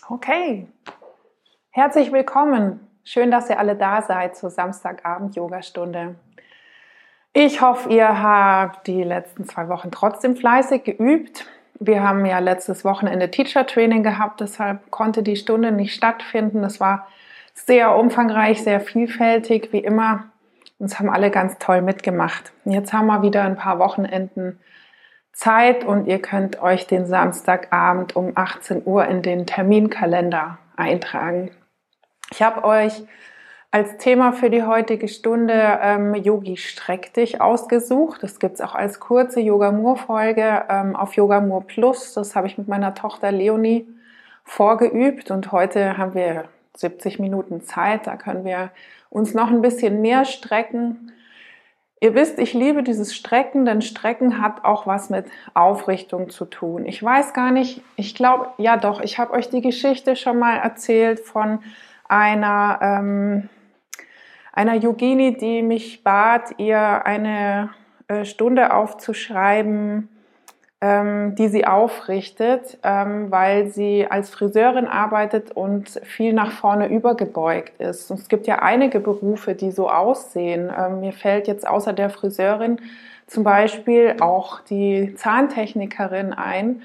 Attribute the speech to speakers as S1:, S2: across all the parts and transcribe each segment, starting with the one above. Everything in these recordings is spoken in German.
S1: Okay, herzlich willkommen. Schön, dass ihr alle da seid zur Samstagabend-Yogastunde. Ich hoffe, ihr habt die letzten 2 Wochen trotzdem fleißig geübt. Wir haben ja letztes Wochenende Teacher-Training gehabt, deshalb konnte die Stunde nicht stattfinden. Das war sehr umfangreich, sehr vielfältig, wie immer. Und es haben alle ganz toll mitgemacht. Jetzt haben wir wieder ein paar Wochenenden Zeit und ihr könnt euch den Samstagabend um 18 Uhr in den Terminkalender eintragen. Ich habe euch als Thema für die heutige Stunde Yogi Streck dich ausgesucht. Das gibt es auch als kurze Yoga-Mur-Folge auf Yoga-Mur Plus. Das habe ich mit meiner Tochter Leonie vorgeübt und heute haben wir 70 Minuten Zeit. Da können wir uns noch ein bisschen mehr strecken. Ihr wisst, ich liebe dieses Strecken, denn Strecken hat auch was mit Aufrichtung zu tun. Ich weiß gar nicht, ich glaube, ja doch, ich habe euch die Geschichte schon mal erzählt von einer Yogini, die mich bat, ihr eine Stunde aufzuschreiben, die sie aufrichtet, weil sie als Friseurin arbeitet und viel nach vorne übergebeugt ist. Und es gibt ja einige Berufe, die so aussehen. Mir fällt jetzt außer der Friseurin zum Beispiel auch die Zahntechnikerin ein.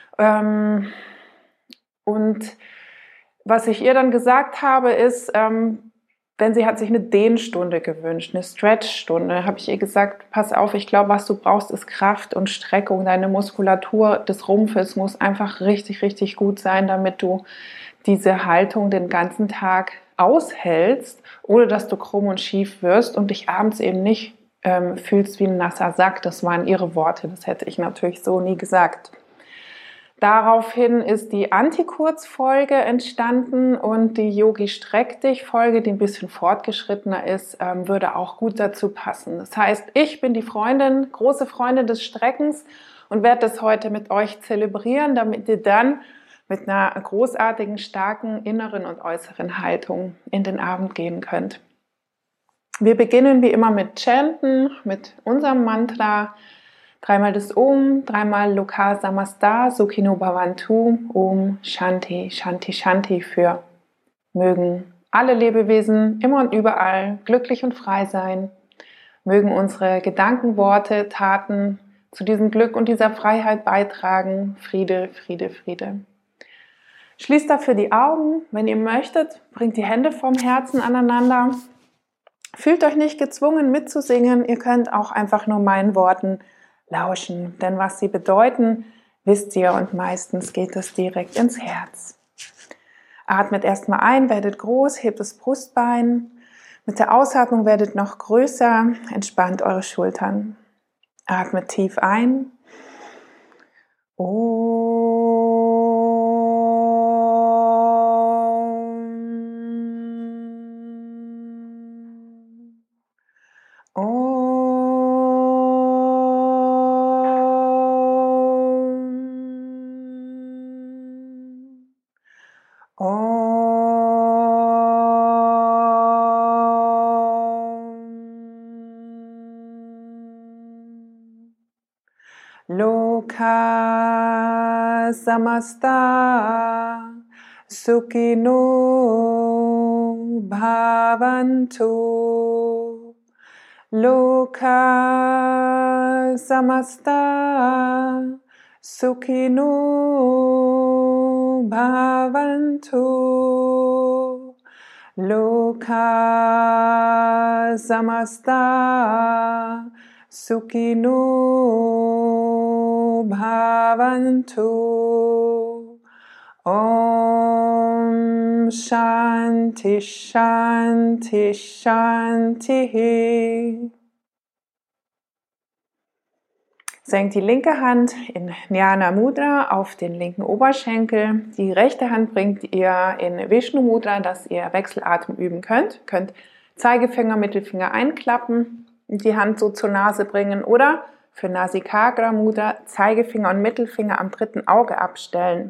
S1: Und was ich ihr dann gesagt habe, ist, denn sie hat sich eine Dehnstunde gewünscht, eine Stretchstunde, habe ich ihr gesagt, pass auf, ich glaube, was du brauchst, ist Kraft und Streckung. Deine Muskulatur des Rumpfes muss einfach richtig, richtig gut sein, damit du diese Haltung den ganzen Tag aushältst, ohne dass du krumm und schief wirst und dich abends eben nicht fühlst wie ein nasser Sack. Das waren ihre Worte, das hätte ich natürlich so nie gesagt. Daraufhin ist die Anti-Kurz-Folge entstanden und die Yogi Streck dich-Folge, die ein bisschen fortgeschrittener ist, würde auch gut dazu passen. Das heißt, ich bin die Freundin, große Freundin des Streckens und werde das heute mit euch zelebrieren, damit ihr dann mit einer großartigen, starken inneren und äußeren Haltung in den Abend gehen könnt. Wir beginnen wie immer mit Chanten, mit unserem Mantra. 3-mal das Om, 3-mal Loka Samasta, Sukhino Bhavantu, Om Shanti, Shanti, Shanti für mögen alle Lebewesen immer und überall glücklich und frei sein. Mögen unsere Gedanken, Worte, Taten zu diesem Glück und dieser Freiheit beitragen. Friede, Friede, Friede. Schließt dafür die Augen. Wenn ihr möchtet, bringt die Hände vom Herzen aneinander. Fühlt euch nicht gezwungen mitzusingen. Ihr könnt auch einfach nur meinen Worten lauschen, denn was sie bedeuten, wisst ihr und meistens geht es direkt ins Herz. Atmet erstmal ein, werdet groß, hebt das Brustbein. Mit der Ausatmung werdet noch größer, entspannt eure Schultern. Atmet tief ein. Loka Samasta Sukhino Bhavantu. Loka Samasta Sukhino Bhavantu. Loka Samasta Sukhino Bhavantu. Om Shanti Shanti Shanti. Senkt die linke Hand in Jnana Mudra auf den linken Oberschenkel. Die rechte Hand bringt ihr in Vishnu Mudra, dass ihr Wechselatmen üben könnt. Ihr könnt Zeigefinger, Mittelfinger einklappen, die Hand so zur Nase bringen oder für Nasikagra Mudra Zeigefinger und Mittelfinger am dritten Auge abstellen.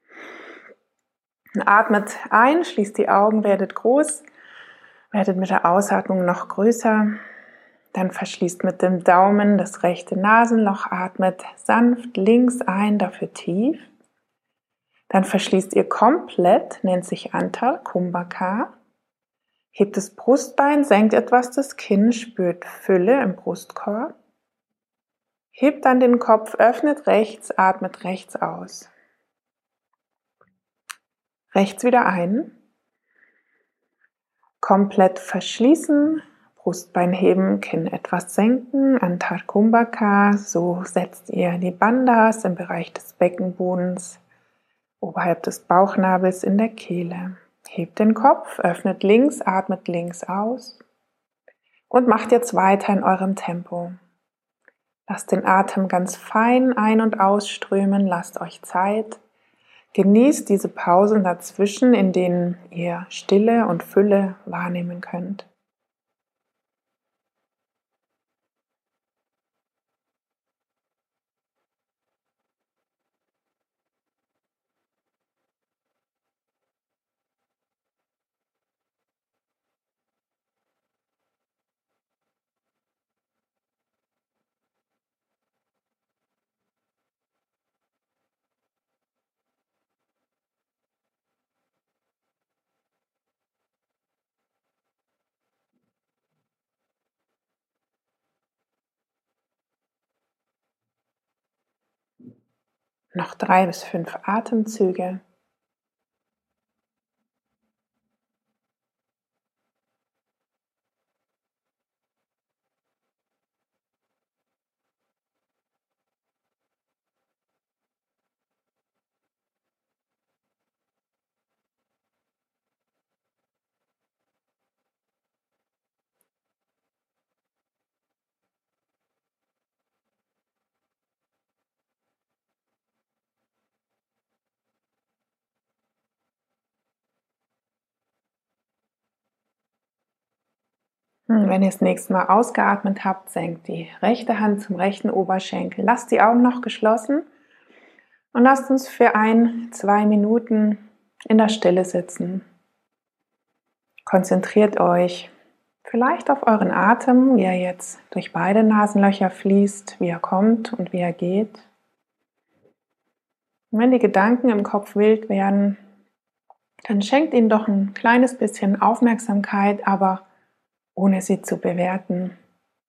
S1: Atmet ein, schließt die Augen, werdet groß, werdet mit der Ausatmung noch größer. Dann verschließt mit dem Daumen das rechte Nasenloch, atmet sanft links ein, dafür tief. Dann verschließt ihr komplett, nennt sich Antal Kumbhaka. Hebt das Brustbein, senkt etwas das Kinn, spürt Fülle im Brustkorb. Hebt dann den Kopf, öffnet rechts, atmet rechts aus. Rechts wieder ein. Komplett verschließen, Brustbein heben, Kinn etwas senken, Antar Kumbhaka. So setzt ihr die Bandhas im Bereich des Beckenbodens, oberhalb des Bauchnabels in der Kehle. Hebt den Kopf, öffnet links, atmet links aus und macht jetzt weiter in eurem Tempo. Lasst den Atem ganz fein ein- und ausströmen, lasst euch Zeit. Genießt diese Pausen dazwischen, in denen ihr Stille und Fülle wahrnehmen könnt. Noch 3 bis 5 Atemzüge. Wenn ihr das nächste Mal ausgeatmet habt, senkt die rechte Hand zum rechten Oberschenkel. Lasst die Augen noch geschlossen und lasst uns für 1-2 Minuten in der Stille sitzen. Konzentriert euch vielleicht auf euren Atem, wie er jetzt durch beide Nasenlöcher fließt, wie er kommt und wie er geht. Und wenn die Gedanken im Kopf wild werden, dann schenkt ihnen doch ein kleines bisschen Aufmerksamkeit, aber ohne sie zu bewerten.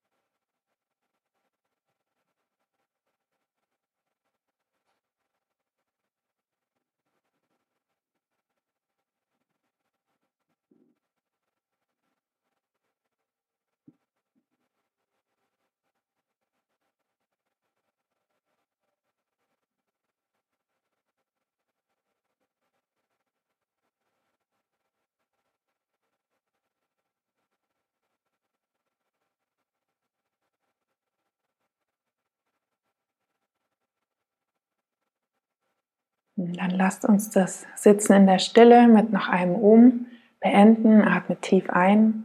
S1: Dann lasst uns das Sitzen in der Stille mit noch einem beenden. Atmet tief ein.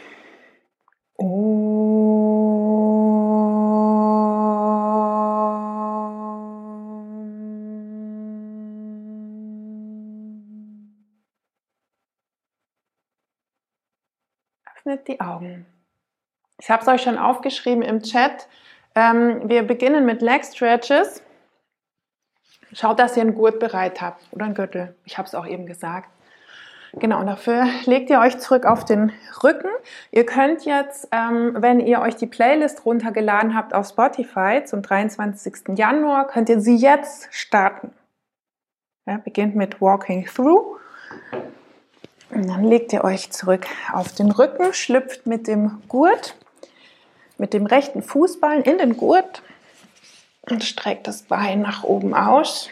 S1: Öffnet die Augen. Ich habe es euch schon aufgeschrieben im Chat. Wir beginnen mit Leg Stretches. Schaut, dass ihr einen Gurt bereit habt oder einen Gürtel. Ich habe es auch eben gesagt. Genau, und dafür legt ihr euch zurück auf den Rücken. Ihr könnt jetzt, wenn ihr euch die Playlist runtergeladen habt auf Spotify zum 23. Januar, könnt ihr sie jetzt starten. Ja, beginnt mit Walking Through. Und dann legt ihr euch zurück auf den Rücken, schlüpft mit dem Gurt, mit dem rechten Fußballen in den Gurt und streckt das Bein nach oben aus.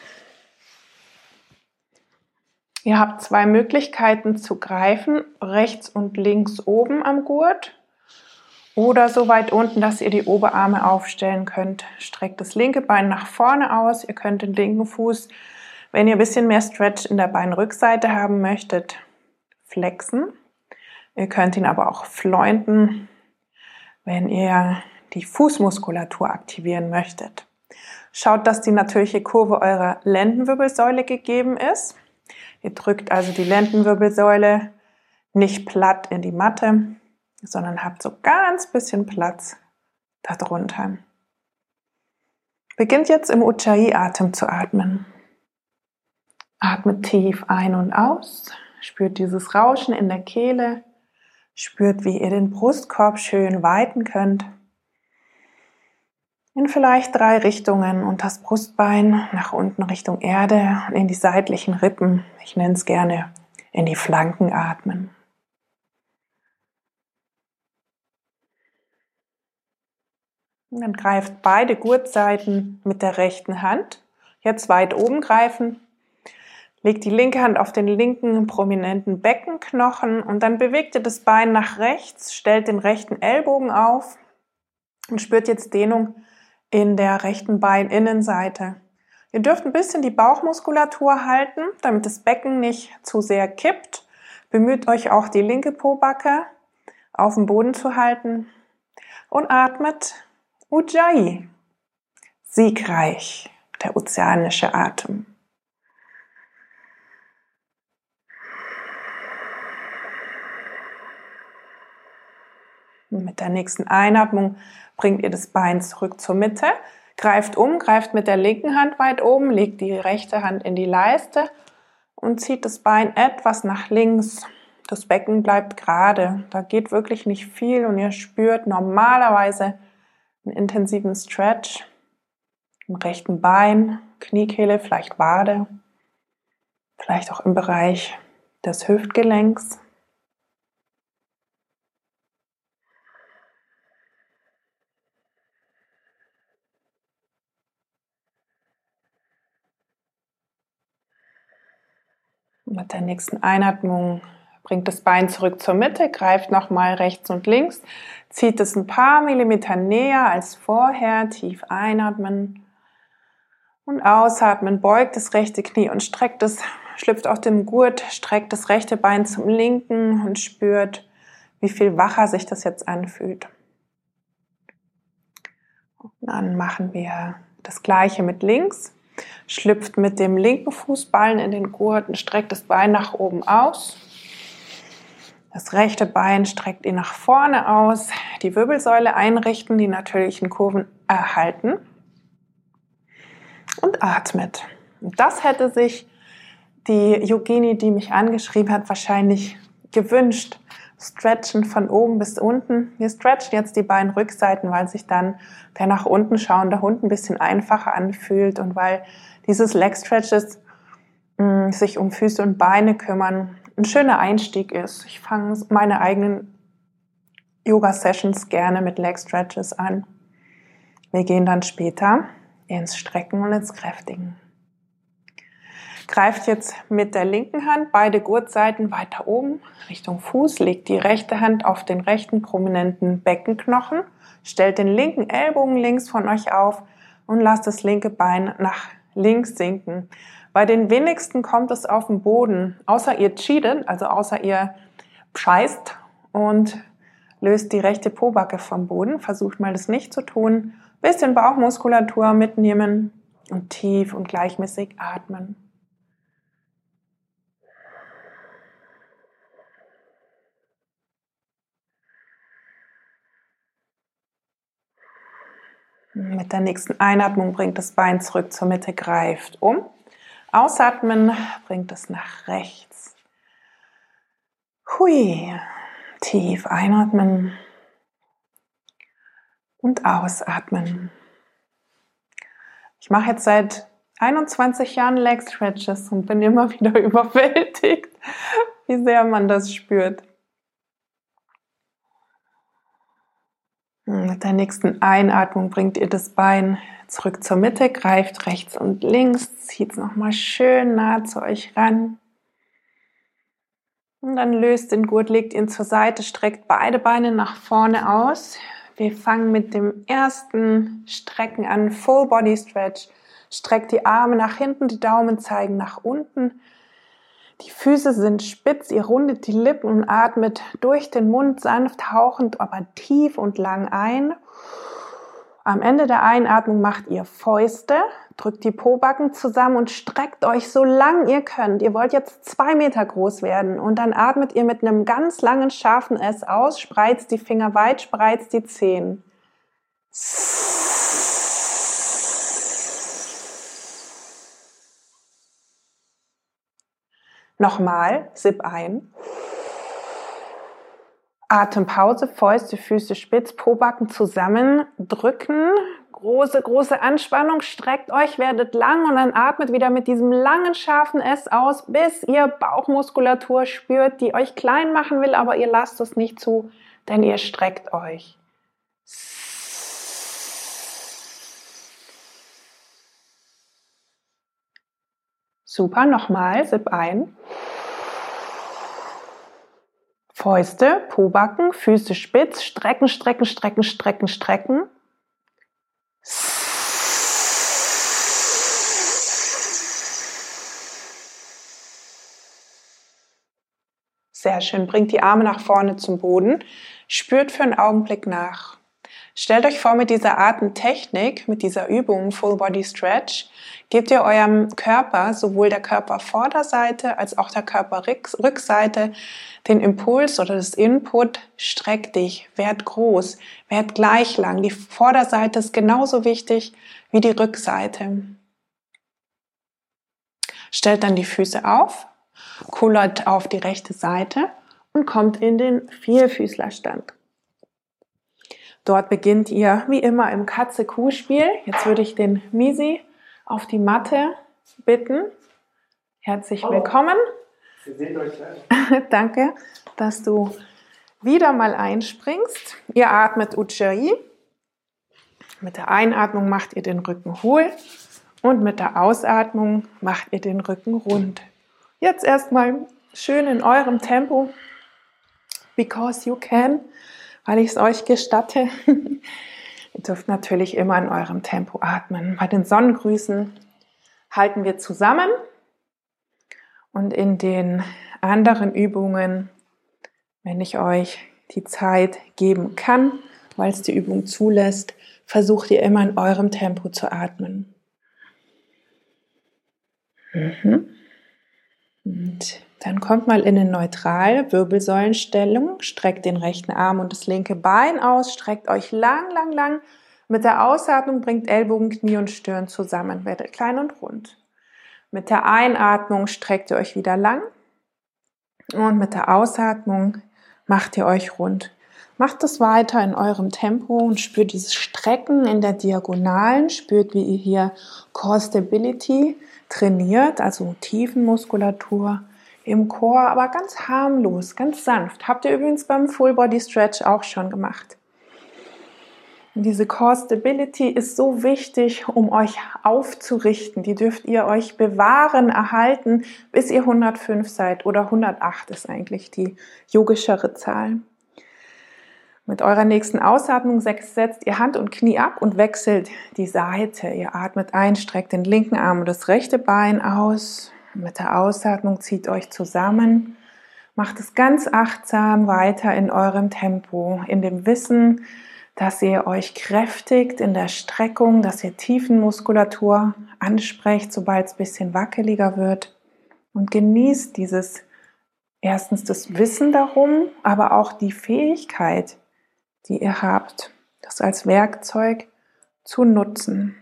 S1: Ihr habt 2 Möglichkeiten zu greifen, rechts und links oben am Gurt oder so weit unten, dass ihr die Oberarme aufstellen könnt. Streckt das linke Bein nach vorne aus. Ihr könnt den linken Fuß, wenn ihr ein bisschen mehr Stretch in der Beinrückseite haben möchtet, flexen. Ihr könnt ihn aber auch fleunten, wenn ihr die Fußmuskulatur aktivieren möchtet. Schaut, dass die natürliche Kurve eurer Lendenwirbelsäule gegeben ist. Ihr drückt also die Lendenwirbelsäule nicht platt in die Matte, sondern habt so ganz bisschen Platz darunter. Beginnt jetzt im Ujjayi-Atem zu atmen. Atmet tief ein und aus. Spürt dieses Rauschen in der Kehle. Spürt, wie ihr den Brustkorb schön weiten könnt. In vielleicht 3 Richtungen und das Brustbein nach unten Richtung Erde und in die seitlichen Rippen. Ich nenne es gerne in die Flanken atmen. Und dann greift beide Gurtseiten mit der rechten Hand. Jetzt weit oben greifen. Legt die linke Hand auf den linken prominenten Beckenknochen und dann bewegt ihr das Bein nach rechts, stellt den rechten Ellbogen auf und spürt jetzt Dehnung in der rechten Beininnenseite. Ihr dürft ein bisschen die Bauchmuskulatur halten, damit das Becken nicht zu sehr kippt. Bemüht euch auch, die linke Pobacke auf dem Boden zu halten und atmet Ujjayi, siegreich, der ozeanische Atem. Und mit der nächsten Einatmung bringt ihr das Bein zurück zur Mitte, greift mit der linken Hand weit oben, legt die rechte Hand in die Leiste und zieht das Bein etwas nach links. Das Becken bleibt gerade, da geht wirklich nicht viel und ihr spürt normalerweise einen intensiven Stretch im rechten Bein, Kniekehle, vielleicht Wade, vielleicht auch im Bereich des Hüftgelenks. Mit der nächsten Einatmung bringt das Bein zurück zur Mitte, greift nochmal rechts und links, zieht es ein paar Millimeter näher als vorher, tief einatmen und ausatmen, beugt das rechte Knie und streckt es, schlüpft auf dem Gurt, streckt das rechte Bein zum linken und spürt, wie viel wacher sich das jetzt anfühlt. Und dann machen wir das Gleiche mit links. Schlüpft mit dem linken Fußballen in den Gurt und streckt das Bein nach oben aus. Das rechte Bein streckt ihr nach vorne aus. Die Wirbelsäule einrichten, die natürlichen Kurven erhalten. Und atmet. Und das hätte sich die Yogini, die mich angeschrieben hat, wahrscheinlich gewünscht. Stretchen von oben bis unten. Wir stretchen jetzt die Beinrückseiten, weil sich dann der nach unten schauende Hund ein bisschen einfacher anfühlt und weil dieses Leg Stretches sich um Füße und Beine kümmern ein schöner Einstieg ist. Ich fange meine eigenen Yoga-Sessions gerne mit Leg Stretches an. Wir gehen dann später ins Strecken und ins Kräftigen. Greift jetzt mit der linken Hand beide Gurtseiten weiter oben Richtung Fuß, legt die rechte Hand auf den rechten prominenten Beckenknochen, stellt den linken Ellbogen links von euch auf und lasst das linke Bein nach links sinken. Bei den wenigsten kommt es auf den Boden, außer ihr cheatet, also außer ihr scheißt und löst die rechte Pobacke vom Boden. Versucht mal das nicht zu tun. Bisschen Bauchmuskulatur mitnehmen und tief und gleichmäßig atmen. Mit der nächsten Einatmung bringt das Bein zurück zur Mitte, greift um. Ausatmen bringt es nach rechts. Hui. Tief einatmen und ausatmen. Ich mache jetzt seit 21 Jahren Leg Stretches und bin immer wieder überwältigt, wie sehr man das spürt. Mit der nächsten Einatmung bringt ihr das Bein zurück zur Mitte, greift rechts und links, zieht es nochmal schön nah zu euch ran. Und dann löst den Gurt, legt ihn zur Seite, streckt beide Beine nach vorne aus. Wir fangen mit dem ersten Strecken an, Full Body Stretch. Streckt die Arme nach hinten, die Daumen zeigen nach unten. Die Füße sind spitz, ihr rundet die Lippen und atmet durch den Mund sanft hauchend, aber tief und lang ein. Am Ende der Einatmung macht ihr Fäuste, drückt die Pobacken zusammen und streckt euch so lang ihr könnt. Ihr wollt jetzt 2 Meter groß werden und dann atmet ihr mit einem ganz langen, scharfen S aus, spreizt die Finger weit, spreizt die Zehen. Nochmal, Sip ein. Atempause, Fäuste, Füße spitz, Pobacken zusammen, drücken. Große Anspannung, streckt euch, werdet lang und dann atmet wieder mit diesem langen, scharfen S aus, bis ihr Bauchmuskulatur spürt, die euch klein machen will, aber ihr lasst es nicht zu, denn ihr streckt euch. Super, nochmal, Sip ein. Fäuste, Pobacken, Füße spitz, strecken. Sehr schön, bringt die Arme nach vorne zum Boden, spürt für einen Augenblick nach. Stellt euch vor, mit dieser Atemtechnik, mit dieser Übung Full Body Stretch, gebt ihr eurem Körper, sowohl der Körpervorderseite als auch der Körperrückseite, den Impuls oder das Input, streck dich, werd groß, werd gleich lang. Die Vorderseite ist genauso wichtig wie die Rückseite. Stellt dann die Füße auf, kullert auf die rechte Seite und kommt in den Vierfüßlerstand. Dort beginnt ihr wie immer im Katze-Kuh-Spiel. Jetzt würde ich den Misi auf die Matte bitten. Herzlich willkommen.
S2: Ihr seht euch selber.
S1: Danke, dass du wieder mal einspringst. Ihr atmet Ujjayi. Mit der Einatmung macht ihr den Rücken hohl und mit der Ausatmung macht ihr den Rücken rund. Jetzt erstmal schön in eurem Tempo, because you can, weil ich es euch gestatte. Ihr dürft natürlich immer in eurem Tempo atmen. Bei den Sonnengrüßen halten wir zusammen und in den anderen Übungen, wenn ich euch die Zeit geben kann, weil es die Übung zulässt, versucht ihr immer in eurem Tempo zu atmen. Und dann kommt mal in eine neutrale Wirbelsäulenstellung, streckt den rechten Arm und das linke Bein aus, streckt euch lang. Mit der Ausatmung bringt Ellbogen, Knie und Stirn zusammen, werdet klein und rund. Mit der Einatmung streckt ihr euch wieder lang und mit der Ausatmung macht ihr euch rund. Macht es weiter in eurem Tempo und spürt dieses Strecken in der Diagonalen, spürt, wie ihr hier Core Stability trainiert, also Tiefenmuskulatur im Core, aber ganz harmlos, ganz sanft. Habt ihr übrigens beim Full Body Stretch auch schon gemacht. Und diese Core Stability ist so wichtig, um euch aufzurichten. Die dürft ihr euch bewahren, erhalten, bis ihr 105 seid oder 108 ist eigentlich die yogischere Zahl. Mit eurer nächsten Ausatmung setzt ihr Hand und Knie ab und wechselt die Seite. Ihr atmet ein, streckt den linken Arm und das rechte Bein aus. Mit der Ausatmung zieht euch zusammen. Macht es ganz achtsam weiter in eurem Tempo, in dem Wissen, dass ihr euch kräftigt in der Streckung, dass ihr Tiefenmuskulatur ansprecht, sobald es ein bisschen wackeliger wird. Und genießt erstens das Wissen darum, aber auch die Fähigkeit, die ihr habt, das als Werkzeug zu nutzen.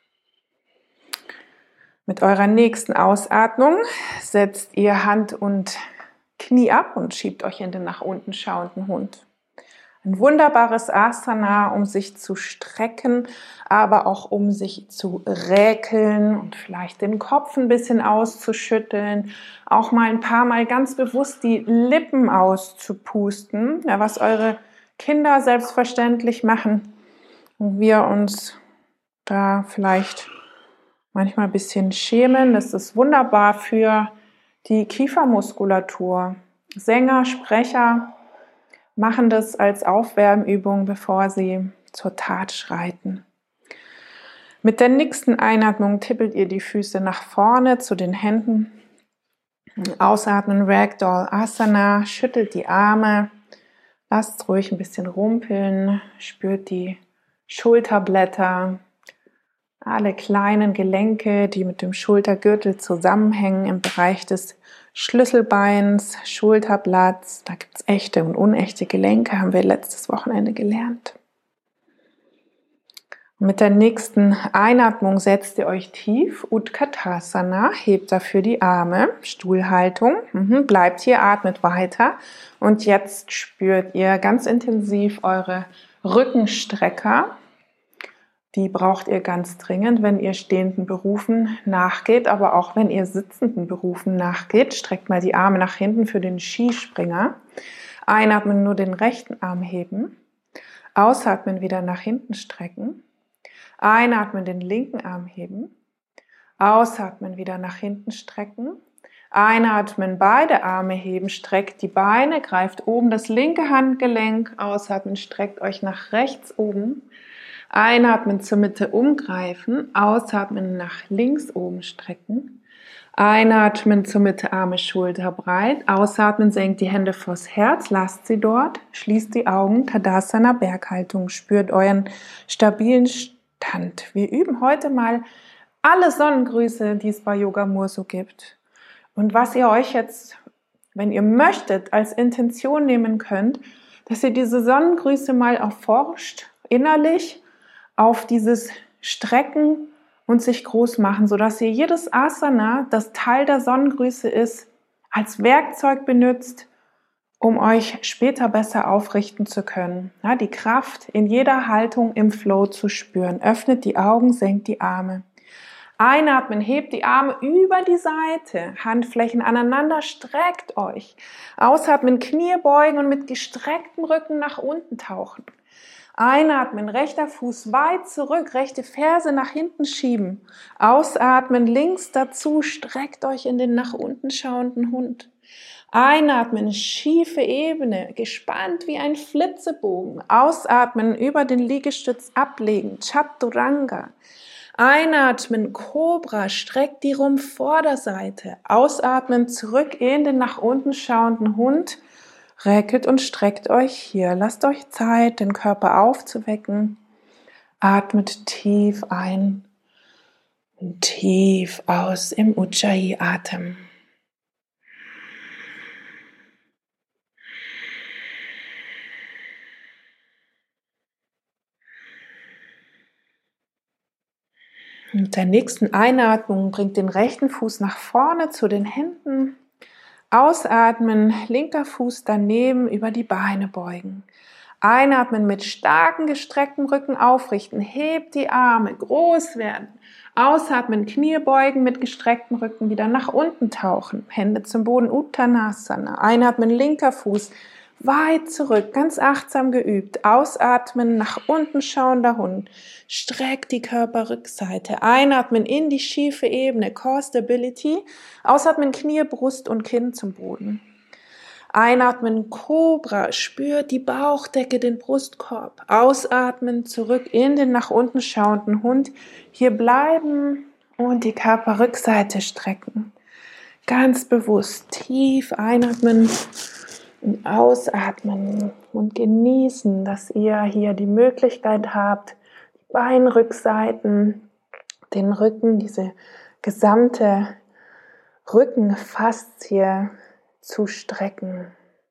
S1: Mit eurer nächsten Ausatmung setzt ihr Hand und Knie ab und schiebt euch in den nach unten schauenden Hund. Ein wunderbares Asana, um sich zu strecken, aber auch um sich zu räkeln und vielleicht den Kopf ein bisschen auszuschütteln, auch mal ein paar Mal ganz bewusst die Lippen auszupusten, ja, was eure Kinder selbstverständlich machen und wir uns da vielleicht manchmal ein bisschen schämen. Das ist wunderbar für die Kiefermuskulatur. Sänger, Sprecher machen das als Aufwärmübung, bevor sie zur Tat schreiten. Mit der nächsten Einatmung tippelt ihr die Füße nach vorne zu den Händen. Ausatmen, Ragdoll Asana, schüttelt die Arme. Lasst ruhig ein bisschen rumpeln, spürt die Schulterblätter, alle kleinen Gelenke, die mit dem Schultergürtel zusammenhängen im Bereich des Schlüsselbeins, Schulterblatts. Da gibt es echte und unechte Gelenke, haben wir letztes Wochenende gelernt. Mit der nächsten Einatmung setzt ihr euch tief, Utkatasana, hebt dafür die Arme, Stuhlhaltung, bleibt hier, atmet weiter und jetzt spürt ihr ganz intensiv eure Rückenstrecker. Die braucht ihr ganz dringend, wenn ihr stehenden Berufen nachgeht, aber auch wenn ihr sitzenden Berufen nachgeht. Streckt mal die Arme nach hinten für den Skispringer. Einatmen, nur den rechten Arm heben. Ausatmen, wieder nach hinten strecken. Einatmen, den linken Arm heben. Ausatmen, wieder nach hinten strecken. Einatmen, beide Arme heben, streckt die Beine, greift oben das linke Handgelenk. Ausatmen, streckt euch nach rechts oben. Einatmen, zur Mitte umgreifen. Ausatmen, nach links oben strecken. Einatmen, zur Mitte, Arme schulterbreit. Ausatmen, senkt die Hände vors Herz, lasst sie dort. Schließt die Augen, Tadasana, Berghaltung. Spürt euren stabilen Stand. Wir üben heute mal alle Sonnengrüße, die es bei Yoga Murso gibt. Und was ihr euch jetzt, wenn ihr möchtet, als Intention nehmen könnt, dass ihr diese Sonnengrüße mal erforscht, innerlich, auf dieses Strecken und sich groß machen, sodass ihr jedes Asana, das Teil der Sonnengrüße ist, als Werkzeug benutzt, um euch später besser aufrichten zu können. Ja, die Kraft in jeder Haltung im Flow zu spüren. Öffnet die Augen, senkt die Arme. Einatmen, hebt die Arme über die Seite, Handflächen aneinander, streckt euch. Ausatmen, Knie beugen und mit gestrecktem Rücken nach unten tauchen. Einatmen, rechter Fuß weit zurück, rechte Ferse nach hinten schieben. Ausatmen, links dazu, streckt euch in den nach unten schauenden Hund. Einatmen, schiefe Ebene, gespannt wie ein Flitzebogen. Ausatmen, über den Liegestütz ablegen, Chaturanga. Einatmen, Cobra, streckt die Rumpfvorderseite. Ausatmen, zurück in den nach unten schauenden Hund. Reckelt und streckt euch hier. Lasst euch Zeit, den Körper aufzuwecken. Atmet tief ein und tief aus im Ujjayi-Atem. Mit der nächsten Einatmung bringt den rechten Fuß nach vorne zu den Händen. Ausatmen, linker Fuß daneben, über die Beine beugen. Einatmen, mit starken gestrecktem Rücken aufrichten. Hebt die Arme, groß werden. Ausatmen, Knie beugen, mit gestrecktem Rücken wieder nach unten tauchen. Hände zum Boden, Uttanasana. Einatmen, linker Fuß weit zurück, ganz achtsam geübt. Ausatmen, nach unten schauender Hund. Streckt die Körperrückseite. Einatmen in die schiefe Ebene, Core Stability. Ausatmen, Knie, Brust und Kinn zum Boden. Einatmen, Cobra, spürt die Bauchdecke, den Brustkorb. Ausatmen, zurück in den nach unten schauenden Hund. Hier bleiben und die Körperrückseite strecken. Ganz bewusst tief einatmen und ausatmen und genießen, dass ihr hier die Möglichkeit habt, die Beinrückseiten, den Rücken, diese gesamte Rückenfaszie zu strecken.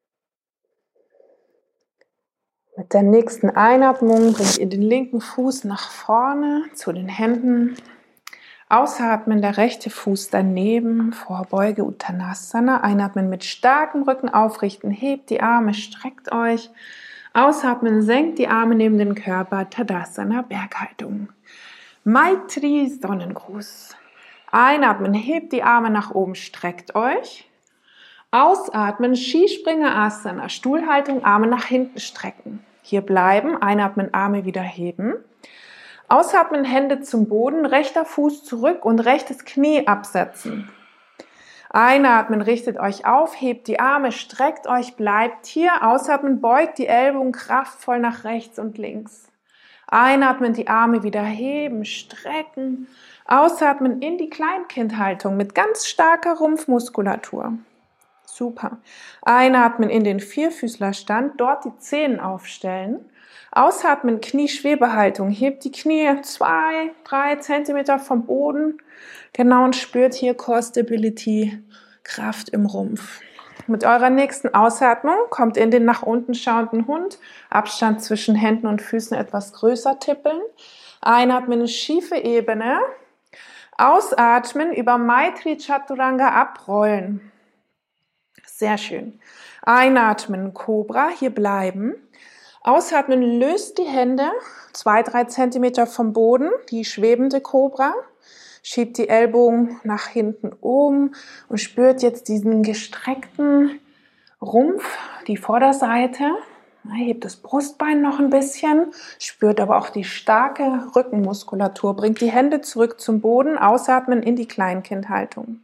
S1: Mit der nächsten Einatmung bringt ihr den linken Fuß nach vorne zu den Händen. Ausatmen, der rechte Fuß daneben, Vorbeuge Uttanasana. Einatmen, mit starkem Rücken aufrichten, hebt die Arme, streckt euch. Ausatmen, senkt die Arme neben den Körper, Tadasana, Berghaltung. Maitri, Sonnengruß. Einatmen, hebt die Arme nach oben, streckt euch. Ausatmen, Skispringer Asana, Stuhlhaltung, Arme nach hinten strecken. Hier bleiben, einatmen, Arme wieder heben. Ausatmen, Hände zum Boden, rechter Fuß zurück und rechtes Knie absetzen. Einatmen, richtet euch auf, hebt die Arme, streckt euch, bleibt hier. Ausatmen, beugt die Ellbogen kraftvoll nach rechts und links. Einatmen, die Arme wieder heben, strecken. Ausatmen in die Kleinkindhaltung mit ganz starker Rumpfmuskulatur. Super. Einatmen in den Vierfüßlerstand, dort die Zehen aufstellen. Ausatmen, Knieschwebehaltung. Hebt die Knie 2-3 Zentimeter vom Boden. Genau, und spürt hier Core Stability, Kraft im Rumpf. Mit eurer nächsten Ausatmung kommt in den nach unten schauenden Hund. Abstand zwischen Händen und Füßen etwas größer tippeln. Einatmen, schiefe Ebene. Ausatmen, über Maitri Chaturanga abrollen. Sehr schön. Einatmen, Cobra, hier bleiben. Ausatmen, löst die Hände 2-3 Zentimeter vom Boden, die schwebende Cobra. Schiebt die Ellbogen nach hinten um und spürt jetzt diesen gestreckten Rumpf, die Vorderseite. Hebt das Brustbein noch ein bisschen, spürt aber auch die starke Rückenmuskulatur. Bringt die Hände zurück zum Boden, ausatmen in die Kleinkindhaltung.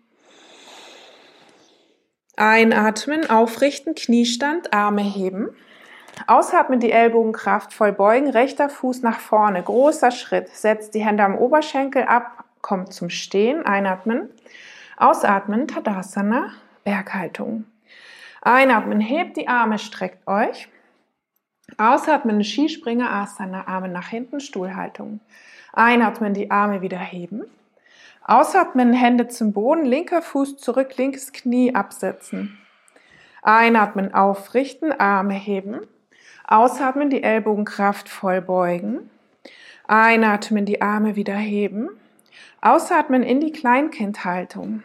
S1: Einatmen, aufrichten, Kniestand, Arme heben. Ausatmen, die Ellbogen kraftvoll beugen, rechter Fuß nach vorne, großer Schritt. Setzt die Hände am Oberschenkel ab, kommt zum Stehen, einatmen. Ausatmen, Tadasana, Berghaltung. Einatmen, hebt die Arme, streckt euch. Ausatmen, Skispringer, Asana, Arme nach hinten, Stuhlhaltung. Einatmen, die Arme wieder heben. Ausatmen, Hände zum Boden, linker Fuß zurück, linkes Knie absetzen. Einatmen, aufrichten, Arme heben. Ausatmen, die Ellbogen kraftvoll beugen. Einatmen, die Arme wieder heben. Ausatmen in die Kleinkindhaltung.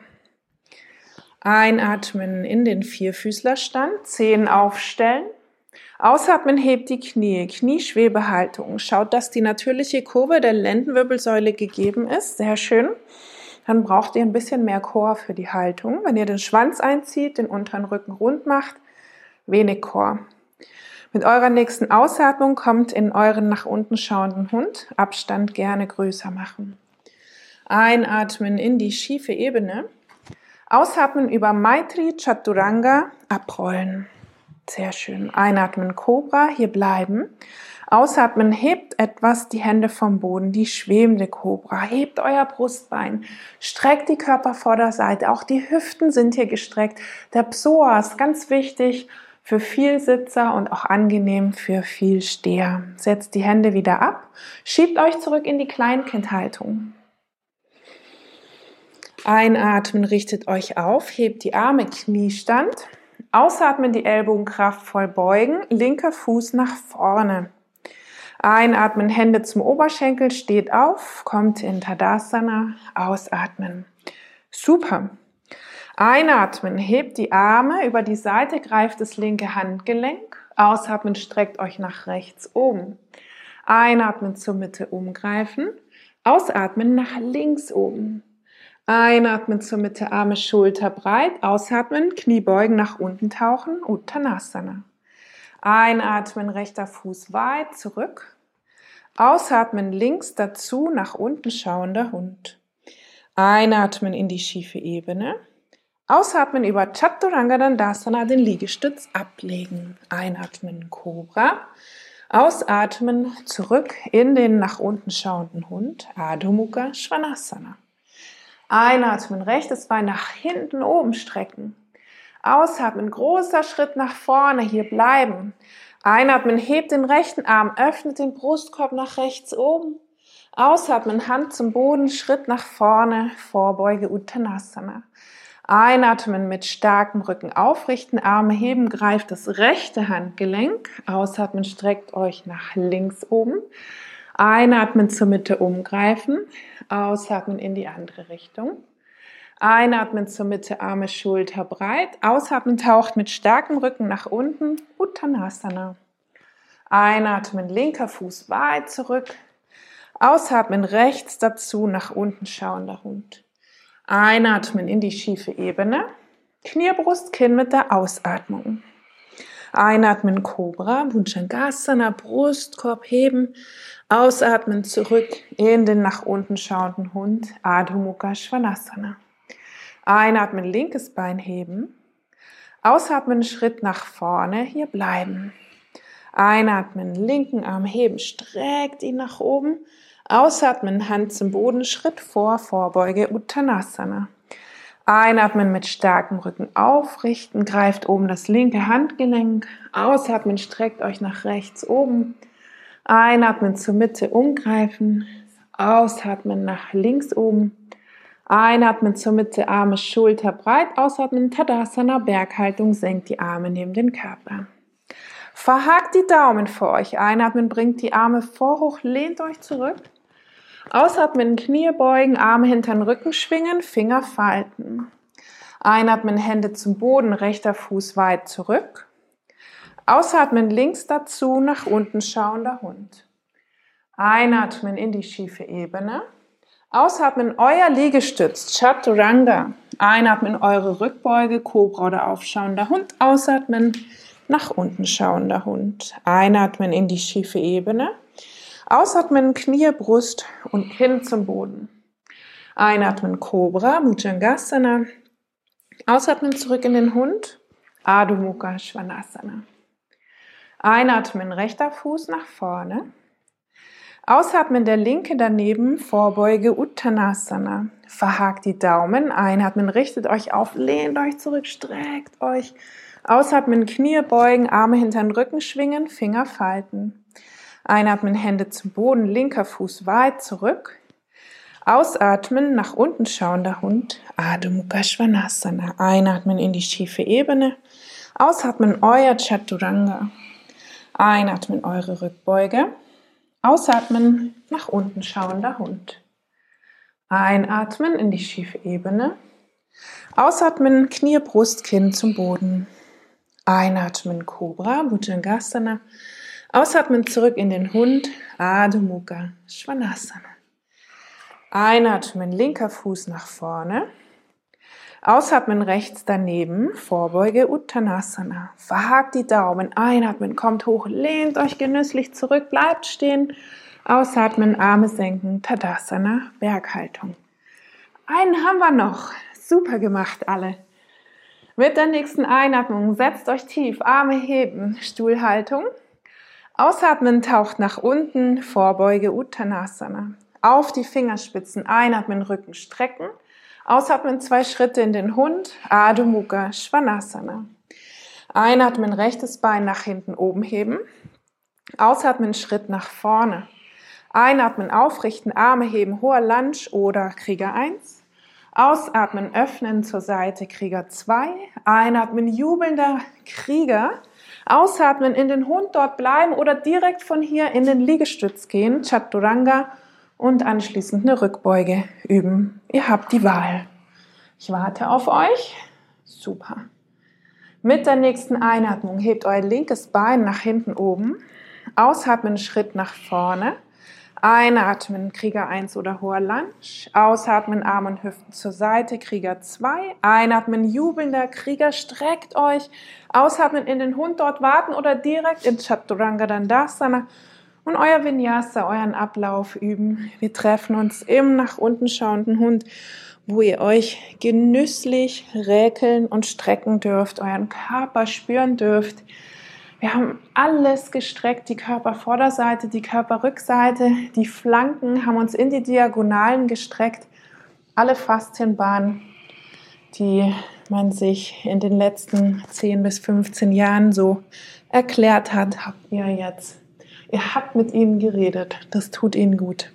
S1: Einatmen in den Vierfüßlerstand, Zehen aufstellen. Ausatmen, hebt die Knie, Knieschwebehaltung. Schaut, dass die natürliche Kurve der Lendenwirbelsäule gegeben ist. Sehr schön. Dann braucht ihr ein bisschen mehr Core für die Haltung. Wenn ihr den Schwanz einzieht, den unteren Rücken rund macht, wenig Core. Mit eurer nächsten Ausatmung kommt in euren nach unten schauenden Hund. Abstand gerne größer machen. Einatmen in die schiefe Ebene. Ausatmen über Maitri Chaturanga, abrollen. Sehr schön. Einatmen, Cobra, hier bleiben. Ausatmen, hebt etwas die Hände vom Boden, die schwebende Cobra. Hebt euer Brustbein, streckt die Körpervorderseite, auch die Hüften sind hier gestreckt. Der Psoas, ganz wichtig für Vielsitzer und auch angenehm für Vielsteher. Setzt die Hände wieder ab, schiebt euch zurück in die Kleinkindhaltung. Einatmen, richtet euch auf, hebt die Arme, Kniestand. Ausatmen, die Ellbogen kraftvoll beugen, linker Fuß nach vorne. Einatmen, Hände zum Oberschenkel, steht auf, kommt in Tadasana, ausatmen. Super. Einatmen, hebt die Arme über die Seite, greift das linke Handgelenk. Ausatmen, streckt euch nach rechts oben. Einatmen, zur Mitte umgreifen. Ausatmen, nach links oben. Einatmen zur Mitte, Arme schulterbreit. Ausatmen, Knie beugen, nach unten tauchen, Uttanasana. Einatmen, rechter Fuß weit zurück. Ausatmen, links dazu, nach unten schauender Hund. Einatmen in die schiefe Ebene. Ausatmen über Chaturanga Dandasana, den Liegestütz ablegen. Einatmen, Cobra. Ausatmen, zurück in den nach unten schauenden Hund, Adho Mukha Svanasana. Einatmen, rechtes Bein nach hinten oben strecken. Ausatmen, großer Schritt nach vorne, hier bleiben. Einatmen, hebt den rechten Arm, öffnet den Brustkorb nach rechts oben. Ausatmen, Hand zum Boden, Schritt nach vorne, Vorbeuge Uttanasana. Einatmen mit starkem Rücken aufrichten, Arme heben, greift das rechte Handgelenk. Ausatmen, streckt euch nach links oben. Einatmen zur Mitte umgreifen, ausatmen in die andere Richtung. Einatmen zur Mitte, Arme schulterbreit. Ausatmen, taucht mit starkem Rücken nach unten, Uttanasana. Einatmen, linker Fuß weit zurück. Ausatmen, rechts dazu, nach unten schauender Hund. Einatmen in die schiefe Ebene. Knie, Brust, Kinn mit der Ausatmung. Einatmen, Cobra, Bhujangasana, Brustkorb heben. Ausatmen, zurück in den nach unten schauenden Hund, Adho Mukha Svanasana. Einatmen, linkes Bein heben. Ausatmen, Schritt nach vorne, hier bleiben. Einatmen, linken Arm heben, streckt ihn nach oben. Ausatmen, Hand zum Boden, Schritt vor, Vorbeuge, Uttanasana. Einatmen mit starkem Rücken aufrichten, greift oben das linke Handgelenk. Ausatmen, streckt euch nach rechts oben. Einatmen zur Mitte umgreifen. Ausatmen nach links oben. Einatmen zur Mitte, Arme schulterbreit. Ausatmen, Tadasana, Berghaltung, senkt die Arme neben den Körper. Verhakt die Daumen vor euch. Einatmen, bringt die Arme vor hoch, lehnt euch zurück. Ausatmen, Knie beugen, Arme hinter den Rücken schwingen, Finger falten. Einatmen, Hände zum Boden, rechter Fuß weit zurück. Ausatmen, links dazu, nach unten schauender Hund. Einatmen in die schiefe Ebene. Ausatmen, euer Liegestütz, Chaturanga. Einatmen, eure Rückbeuge, Kobra oder aufschauender Hund. Ausatmen, nach unten schauender Hund. Einatmen in die schiefe Ebene. Ausatmen, Knie, Brust und Kinn zum Boden. Einatmen, Kobra, Bhujangasana. Ausatmen, zurück in den Hund, Adho Mukha Svanasana. Einatmen, rechter Fuß nach vorne. Ausatmen, der linke daneben, Vorbeuge, Uttanasana. Verhakt die Daumen, einatmen, richtet euch auf, lehnt euch zurück, streckt euch. Ausatmen, Knie beugen, Arme hinter den Rücken schwingen, Finger falten. Einatmen, Hände zum Boden, linker Fuß weit zurück. Ausatmen, nach unten schauender Hund, Adho Mukha Svanasana. Einatmen in die schiefe Ebene. Ausatmen, euer Chaturanga. Einatmen, eure Rückbeuge. Ausatmen, nach unten schauender Hund. Einatmen in die schiefe Ebene. Ausatmen, Knie, Brust, Kinn zum Boden. Einatmen, Kobra, Bhujangasana. Ausatmen, zurück in den Hund, Adho Mukha Svanasana. Einatmen, linker Fuß nach vorne. Ausatmen, rechts daneben, Vorbeuge, Uttanasana. Verhakt die Daumen, einatmen, kommt hoch, lehnt euch genüsslich zurück, bleibt stehen. Ausatmen, Arme senken, Tadasana, Berghaltung. Einen haben wir noch. Super gemacht, alle. Mit der nächsten Einatmung setzt euch tief, Arme heben, Stuhlhaltung. Ausatmen, taucht nach unten, Vorbeuge, Uttanasana. Auf die Fingerspitzen, einatmen, Rücken strecken. Ausatmen, 2 Schritte in den Hund, Adho Mukha Svanasana. Einatmen, rechtes Bein nach hinten oben heben. Ausatmen, Schritt nach vorne. Einatmen, aufrichten, Arme heben, hoher Lunge oder Krieger 1. Ausatmen, öffnen zur Seite, Krieger 2. Einatmen, jubelnder Krieger. Ausatmen, in den Hund dort bleiben oder direkt von hier in den Liegestütz gehen, Chaturanga. Und anschließend eine Rückbeuge üben. Ihr habt die Wahl. Ich warte auf euch. Super. Mit der nächsten Einatmung hebt euer linkes Bein nach hinten oben. Ausatmen, Schritt nach vorne. Einatmen, Krieger 1 oder hoher Lunge. Ausatmen, Arme und Hüften zur Seite, Krieger 2. Einatmen, jubelnder Krieger, streckt euch. Ausatmen, in den Hund dort warten oder direkt in Chaturanga Dandasana. Und euer Vinyasa, euren Ablauf üben. Wir treffen uns im nach unten schauenden Hund, wo ihr euch genüsslich räkeln und strecken dürft, euren Körper spüren dürft. Wir haben alles gestreckt, die Körpervorderseite, die Körperrückseite, die Flanken haben uns in die Diagonalen gestreckt. Alle Faszienbahnen, die man sich in den letzten 10 bis 15 Jahren so erklärt hat, habt ihr jetzt. Ihr habt mit ihnen geredet, das tut ihnen gut.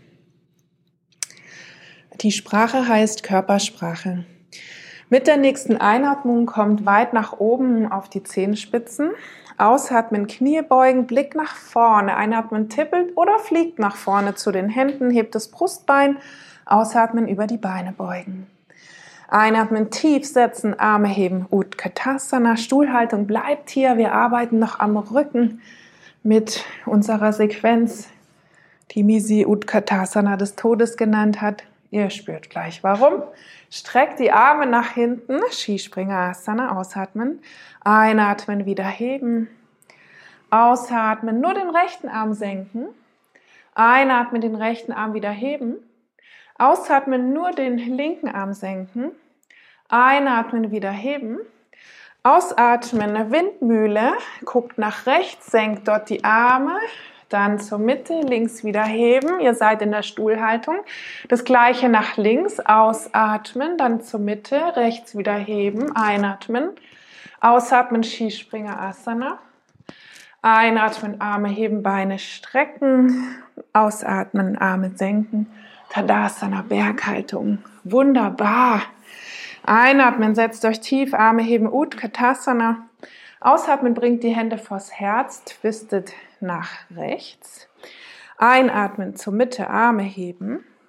S1: Die Sprache heißt Körpersprache. Mit der nächsten Einatmung kommt weit nach oben auf die Zehenspitzen. Ausatmen, Knie beugen, Blick nach vorne. Einatmen, tippelt oder fliegt nach vorne zu den Händen, hebt das Brustbein. Ausatmen, über die Beine beugen. Einatmen, tief setzen, Arme heben, Utkatasana, Stuhlhaltung bleibt hier. Wir arbeiten noch am Rücken mit unserer Sequenz, die Misi Utkatasana des Todes genannt hat. Ihr spürt gleich warum. Streckt die Arme nach hinten, Skispringerasana, ausatmen. Einatmen, wieder heben. Ausatmen, nur den rechten Arm senken. Einatmen, den rechten Arm wieder heben. Ausatmen, nur den linken Arm senken. Einatmen, wieder heben. Ausatmen, Windmühle, guckt nach rechts, senkt dort die Arme, dann zur Mitte, links wieder heben, ihr seid in der Stuhlhaltung. Das gleiche nach links, ausatmen, dann zur Mitte, rechts wieder heben, einatmen. Ausatmen, Skispringer-Asana. Einatmen, Arme heben, Beine strecken. Ausatmen, Arme senken. Tadasana, Berghaltung. Wunderbar. Einatmen, setzt euch tief, Arme heben, Utkatasana. Ausatmen, bringt die Hände vors Herz, twistet nach rechts. Einatmen, zur Mitte, Arme heben.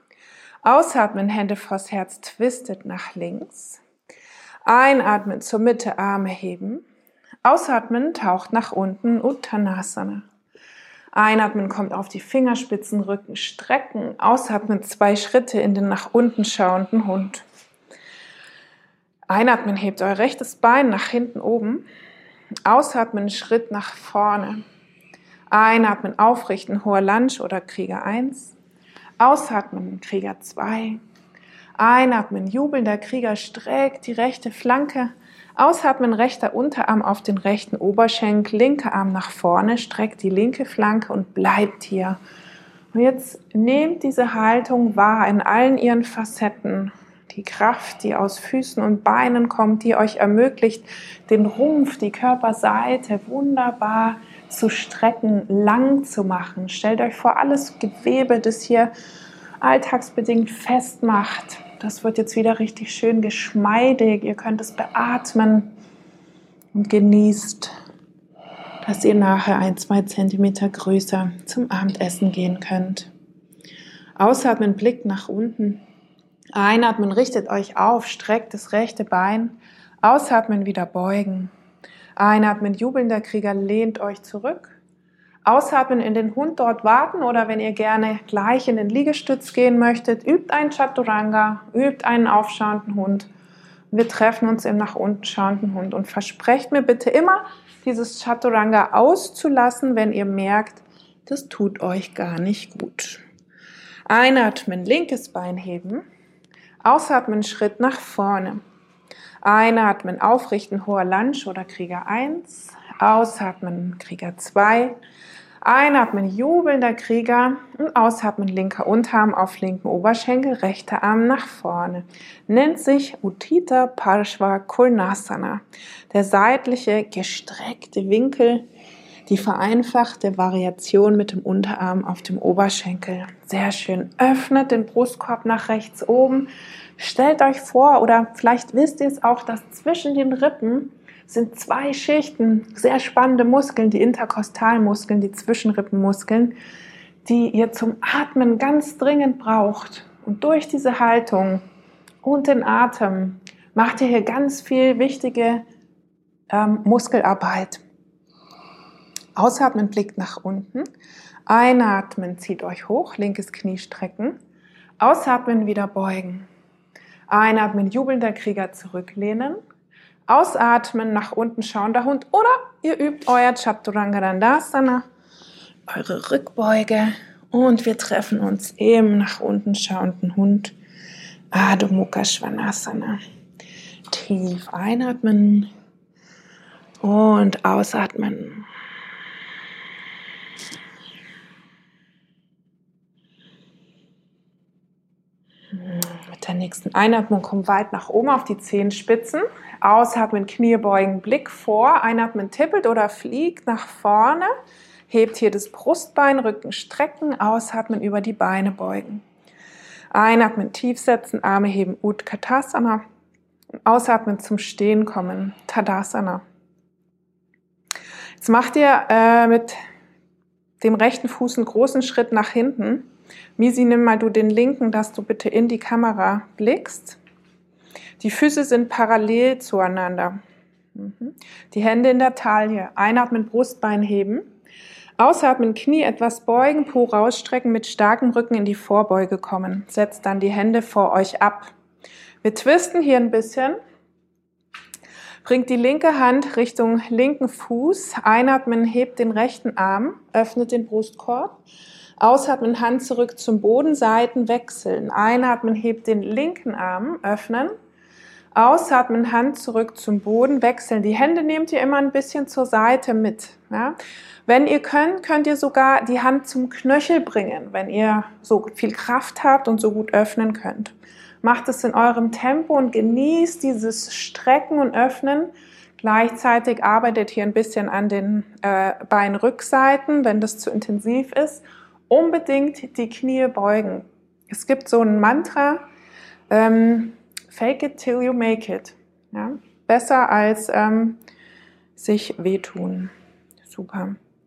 S1: Ausatmen, Hände vors Herz, twistet nach links. Einatmen, zur Mitte, Arme heben. Ausatmen, taucht nach unten, Uttanasana. Einatmen, kommt auf die Fingerspitzen, Rücken strecken. Ausatmen, 2 Schritte in den nach unten schauenden Hund. Einatmen, hebt euer rechtes Bein nach hinten oben. Ausatmen, Schritt nach vorne. Einatmen, aufrichten, hoher Lunge oder Krieger 1. Ausatmen, Krieger 2. Einatmen, jubelnder Krieger, streckt die rechte Flanke. Ausatmen, rechter Unterarm auf den rechten Oberschenkel, linker Arm nach vorne, streckt die linke Flanke und bleibt hier. Und jetzt nehmt diese Haltung wahr in allen ihren Facetten. Die Kraft, die aus Füßen und Beinen kommt, die euch ermöglicht, den Rumpf, die Körperseite wunderbar zu strecken, lang zu machen. Stellt euch vor, alles Gewebe, das hier alltagsbedingt festmacht, das wird jetzt wieder richtig schön geschmeidig. Ihr könnt es beatmen und genießt, dass ihr nachher 1-2 Zentimeter größer zum Abendessen gehen könnt. Ausatmen, blickt nach unten. Einatmen, richtet euch auf, streckt das rechte Bein. Ausatmen, wieder beugen. Einatmen, jubelnder Krieger, lehnt euch zurück. Ausatmen, in den Hund dort warten oder wenn ihr gerne gleich in den Liegestütz gehen möchtet, übt ein Chaturanga, übt einen aufschauenden Hund. Wir treffen uns im nach unten schauenden Hund und versprecht mir bitte immer, dieses Chaturanga auszulassen, wenn ihr merkt, das tut euch gar nicht gut. Einatmen, linkes Bein heben. Ausatmen, Schritt nach vorne. Einatmen, aufrichten, hoher Lunge oder Krieger 1. Ausatmen, Krieger 2. Einatmen, jubelnder Krieger und ausatmen, linker Unterarm auf linken Oberschenkel, rechter Arm nach vorne. Nennt sich Utthita Parshva Konasana. Der seitliche, gestreckte Winkel, die vereinfachte Variation mit dem Unterarm auf dem Oberschenkel. Sehr schön. Öffnet den Brustkorb nach rechts oben. Stellt euch vor, oder vielleicht wisst ihr es auch, dass zwischen den Rippen sind 2 Schichten, sehr spannende Muskeln, die Interkostalmuskeln, die Zwischenrippenmuskeln, die ihr zum Atmen ganz dringend braucht. Und durch diese Haltung und den Atem macht ihr hier ganz viel wichtige Muskelarbeit. Ausatmen, blickt nach unten. Einatmen, zieht euch hoch, linkes Knie strecken. Ausatmen, wieder beugen. Einatmen, jubelnder Krieger, zurücklehnen. Ausatmen, nach unten schauender Hund oder ihr übt euer Chaturanga Dandasana, eure Rückbeuge und wir treffen uns im nach unten schauenden Hund, Adho Mukha Svanasana. Tief einatmen und ausatmen. Mit der nächsten Einatmung kommt weit nach oben auf die Zehenspitzen. Ausatmen, Knie beugen, Blick vor. Einatmen, tippelt oder fliegt nach vorne. Hebt hier das Brustbein, Rücken strecken. Ausatmen, über die Beine beugen. Einatmen, tief setzen, Arme heben, Utkatasana. Ausatmen, zum Stehen kommen, Tadasana. Jetzt macht ihr mit dem rechten Fuß einen großen Schritt nach hinten. Misi, nimm mal du den linken, dass du bitte in die Kamera blickst. Die Füße sind parallel zueinander. Die Hände in der Taille. Einatmen, Brustbein heben. Ausatmen, Knie etwas beugen, Po rausstrecken, mit starkem Rücken in die Vorbeuge kommen. Setzt dann die Hände vor euch ab. Wir twisten hier ein bisschen. Bringt die linke Hand Richtung linken Fuß. Einatmen, hebt den rechten Arm, öffnet den Brustkorb. Ausatmen, Hand zurück zum Boden, Seiten wechseln. Einatmen, hebt den linken Arm, öffnen. Ausatmen, Hand zurück zum Boden, wechseln. Die Hände nehmt ihr immer ein bisschen zur Seite mit. Ja? Wenn ihr könnt, könnt ihr sogar die Hand zum Knöchel bringen, wenn ihr so viel Kraft habt und so gut öffnen könnt. Macht es in eurem Tempo und genießt dieses Strecken und Öffnen. Gleichzeitig arbeitet hier ein bisschen an den Beinrückseiten, wenn das zu intensiv ist. Unbedingt die Knie beugen. Es gibt so ein Mantra, fake it till you make it. Ja? Besser als sich wehtun. Super.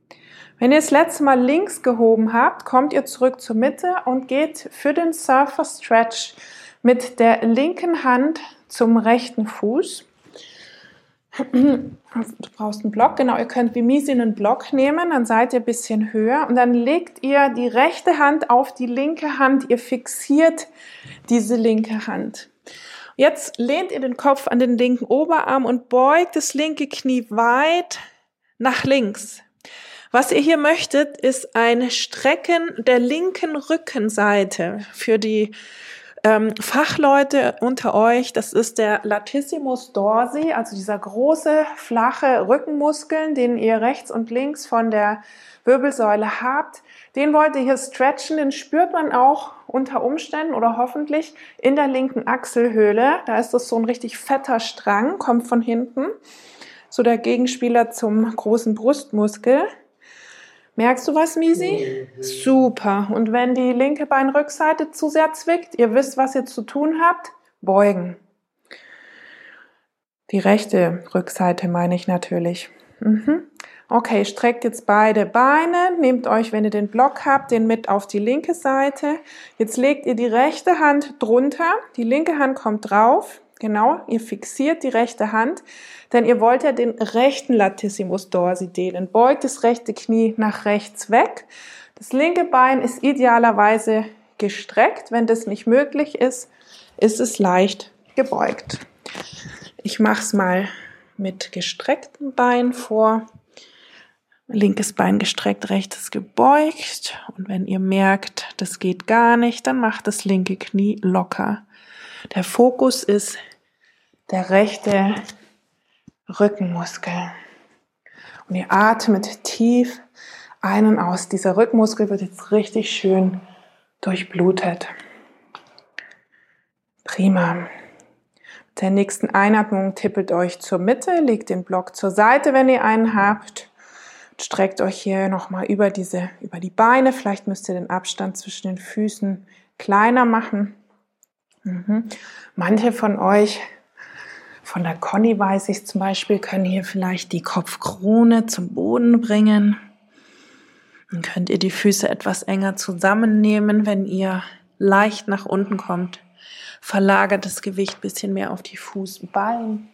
S1: Wenn ihr das letzte Mal links gehoben habt, kommt ihr zurück zur Mitte und geht für den Surfer Stretch mit der linken Hand zum rechten Fuß. Du brauchst einen Block, genau, ihr könnt wie Misi einen Block nehmen, dann seid ihr ein bisschen höher und dann legt ihr die rechte Hand auf die linke Hand, ihr fixiert diese linke Hand. Jetzt lehnt ihr den Kopf an den linken Oberarm und beugt das linke Knie weit nach links. Was ihr hier möchtet, ist ein Strecken der linken Rückenseite. Für die Fachleute unter euch, das ist der Latissimus dorsi, also dieser große, flache Rückenmuskel, den ihr rechts und links von der Wirbelsäule habt. Den wollt ihr hier stretchen, den spürt man auch unter Umständen oder hoffentlich in der linken Achselhöhle. Da ist das so ein richtig fetter Strang, kommt von hinten, so der Gegenspieler zum großen Brustmuskel. Merkst du was, Misi? Super. Und wenn die linke Beinrückseite zu sehr zwickt, ihr wisst, was ihr zu tun habt, beugen. Die rechte Rückseite meine ich natürlich. Okay, streckt jetzt beide Beine, nehmt euch, wenn ihr den Block habt, den mit auf die linke Seite. Jetzt legt ihr die rechte Hand drunter, die linke Hand kommt drauf. Genau, ihr fixiert die rechte Hand, denn ihr wollt ja den rechten Latissimus dorsi dehnen. Beugt das rechte Knie nach rechts weg. Das linke Bein ist idealerweise gestreckt. Wenn das nicht möglich ist, ist es leicht gebeugt. Ich mache es mal mit gestrecktem Bein vor. Linkes Bein gestreckt, rechtes gebeugt. Und wenn ihr merkt, das geht gar nicht, dann macht das linke Knie locker. Der Fokus ist der rechte Rückenmuskel. Und ihr atmet tief ein und aus. Dieser Rückenmuskel wird jetzt richtig schön durchblutet. Prima. Mit der nächsten Einatmung tippelt euch zur Mitte, legt den Block zur Seite, wenn ihr einen habt. Streckt euch hier nochmal über die Beine. Vielleicht müsst ihr den Abstand zwischen den Füßen kleiner machen. Manche von euch, von der Conny weiß ich zum Beispiel, können hier vielleicht die Kopfkrone zum Boden bringen. Dann könnt ihr die Füße etwas enger zusammennehmen, wenn ihr leicht nach unten kommt. Verlagert das Gewicht ein bisschen mehr auf die Fußballen.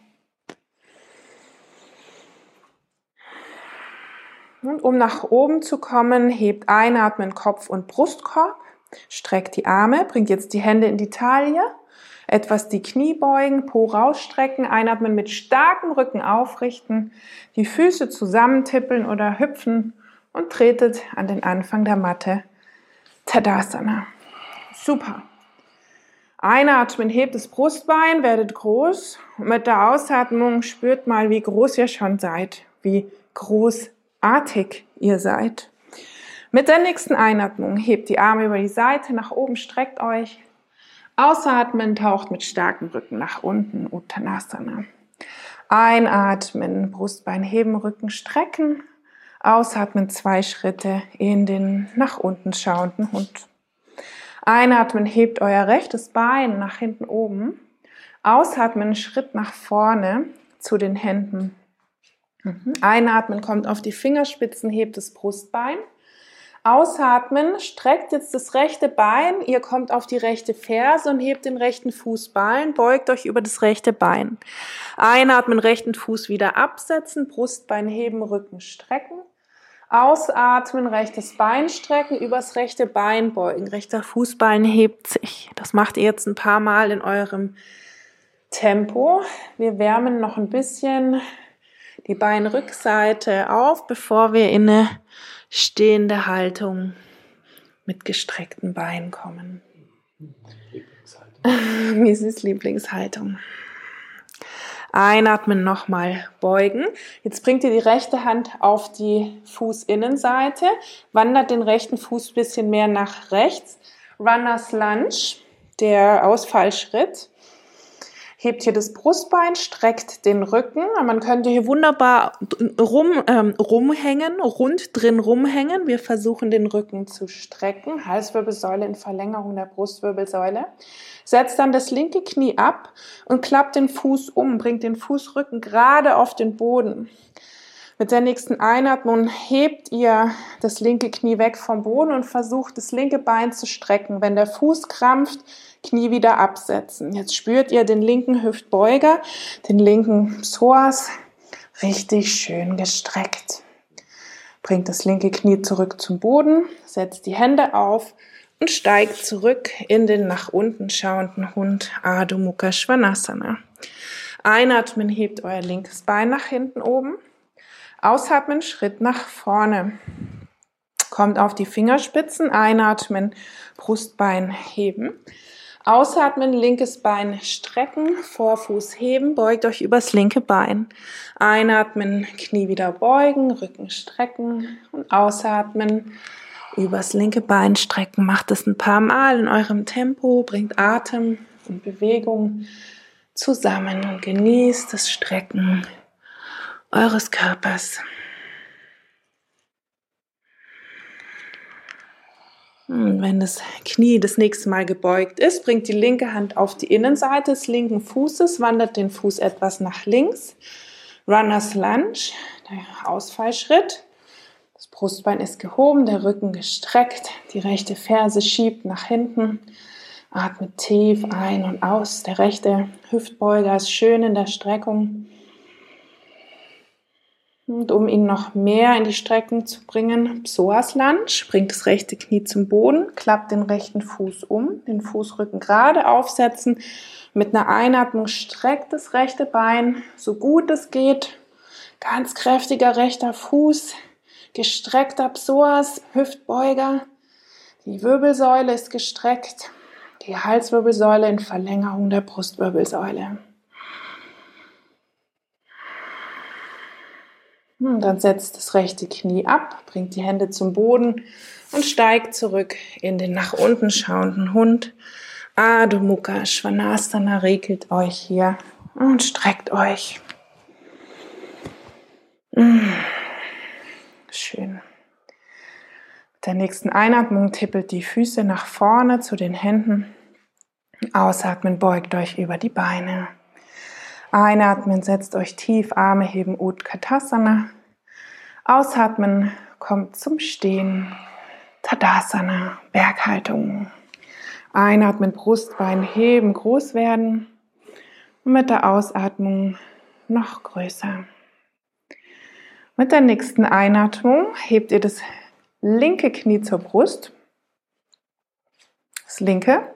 S1: Und um nach oben zu kommen, hebt einatmen Kopf und Brustkorb. Streckt die Arme, bringt jetzt die Hände in die Taille, etwas die Knie beugen, Po rausstrecken, einatmen mit starkem Rücken aufrichten, die Füße zusammentippeln oder hüpfen und tretet an den Anfang der Matte. Tadasana. Super. Einatmen, hebt das Brustbein, werdet groß und mit der Ausatmung spürt mal, wie groß ihr schon seid, wie großartig ihr seid. Mit der nächsten Einatmung hebt die Arme über die Seite, nach oben streckt euch. Ausatmen, taucht mit starkem Rücken nach unten, Uttanasana. Einatmen, Brustbein heben, Rücken strecken. Ausatmen, 2 Schritte in den nach unten schauenden Hund. Einatmen, hebt euer rechtes Bein nach hinten oben. Ausatmen, Schritt nach vorne zu den Händen. Einatmen, kommt auf die Fingerspitzen, hebt das Brustbein. Ausatmen, streckt jetzt das rechte Bein, ihr kommt auf die rechte Ferse und hebt den rechten Fußballen, beugt euch über das rechte Bein. Einatmen, rechten Fuß wieder absetzen, Brustbein heben, Rücken strecken. Ausatmen, rechtes Bein strecken, übers rechte Bein beugen, rechter Fußballen hebt sich. Das macht ihr jetzt ein paar Mal in eurem Tempo. Wir wärmen noch ein bisschen die Beinrückseite auf, bevor wir in eine stehende Haltung mit gestreckten Beinen kommen. Misis Lieblingshaltung. Einatmen, nochmal beugen. Jetzt bringt ihr die rechte Hand auf die Fußinnenseite, wandert den rechten Fuß ein bisschen mehr nach rechts. Runner's Lunge, der Ausfallschritt. Hebt hier das Brustbein, streckt den Rücken. Man könnte hier wunderbar rumhängen, rund drin rumhängen. Wir versuchen den Rücken zu strecken. Halswirbelsäule in Verlängerung der Brustwirbelsäule. Setzt dann das linke Knie ab und klappt den Fuß um, bringt den Fußrücken gerade auf den Boden. Mit der nächsten Einatmung hebt ihr das linke Knie weg vom Boden und versucht, das linke Bein zu strecken. Wenn der Fuß krampft, Knie wieder absetzen. Jetzt spürt ihr den linken Hüftbeuger, den linken Psoas, richtig schön gestreckt. Bringt das linke Knie zurück zum Boden, setzt die Hände auf und steigt zurück in den nach unten schauenden Hund, Adho Mukha Svanasana. Einatmen, hebt euer linkes Bein nach hinten oben. Ausatmen, Schritt nach vorne. Kommt auf die Fingerspitzen, einatmen, Brustbein heben. Ausatmen, linkes Bein strecken, Vorfuß heben, beugt euch übers linke Bein. Einatmen, Knie wieder beugen, Rücken strecken und ausatmen, übers linke Bein strecken. Macht es ein paar Mal in eurem Tempo, bringt Atem und Bewegung zusammen und genießt das Strecken eures Körpers. Und wenn das Knie das nächste Mal gebeugt ist, bringt die linke Hand auf die Innenseite des linken Fußes, wandert den Fuß etwas nach links. Runner's Lunge, der Ausfallschritt. Das Brustbein ist gehoben, der Rücken gestreckt, die rechte Ferse schiebt nach hinten. Atmet tief ein und aus. Der rechte Hüftbeuger ist schön in der Streckung. Und um ihn noch mehr in die Streckung zu bringen, Psoas Lunge, bringt das rechte Knie zum Boden, klappt den rechten Fuß um, den Fußrücken gerade aufsetzen. Mit einer Einatmung streckt das rechte Bein, so gut es geht. Ganz kräftiger rechter Fuß, gestreckter Psoas, Hüftbeuger. Die Wirbelsäule ist gestreckt, die Halswirbelsäule in Verlängerung der Brustwirbelsäule. Und dann setzt das rechte Knie ab, bringt die Hände zum Boden und steigt zurück in den nach unten schauenden Hund. Adho Mukha Svanasana, regelt euch hier und streckt euch. Schön. Mit der nächsten Einatmung tippelt die Füße nach vorne zu den Händen. Ausatmen, beugt euch über die Beine. Einatmen, setzt euch tief, Arme heben, Utkatasana. Ausatmen, kommt zum Stehen, Tadasana, Berghaltung. Einatmen, Brustbein heben, groß werden. Und mit der Ausatmung noch größer. Mit der nächsten Einatmung hebt ihr das linke Knie zur Brust. Das linke.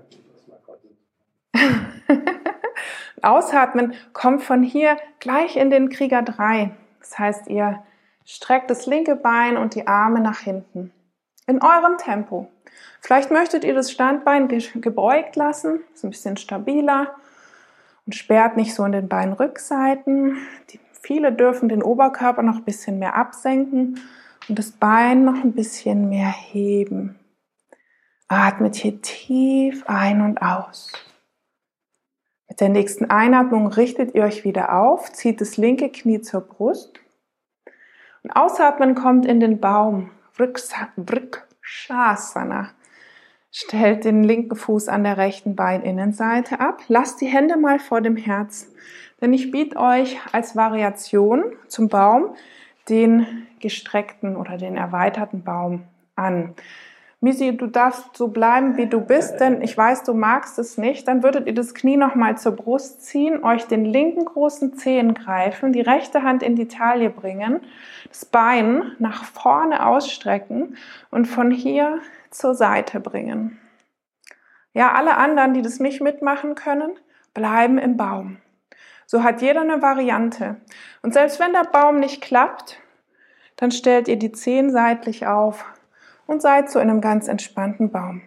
S1: Ausatmen, kommt von hier gleich in den Krieger 3. Das heißt, ihr streckt das linke Bein und die Arme nach hinten. In eurem Tempo. Vielleicht möchtet ihr das Standbein gebeugt lassen, ist ein bisschen stabiler und sperrt nicht so in den Beinrückseiten. Viele dürfen den Oberkörper noch ein bisschen mehr absenken und das Bein noch ein bisschen mehr heben. Atmet hier tief ein und aus. Mit der nächsten Einatmung richtet ihr euch wieder auf, zieht das linke Knie zur Brust. Und ausatmen kommt in den Baum, Vrikshasana. Stellt den linken Fuß an der rechten Beininnenseite ab. Lasst die Hände mal vor dem Herz, denn ich biete euch als Variation zum Baum den gestreckten oder den erweiterten Baum an. Misi, du darfst so bleiben, wie du bist, denn ich weiß, du magst es nicht. Dann würdet ihr das Knie nochmal zur Brust ziehen, euch den linken großen Zehen greifen, die rechte Hand in die Taille bringen, das Bein nach vorne ausstrecken und von hier zur Seite bringen. Ja, alle anderen, die das nicht mitmachen können, bleiben im Baum. So hat jeder eine Variante. Und selbst wenn der Baum nicht klappt, dann stellt ihr die Zehen seitlich auf und seid zu einem ganz entspannten Baum.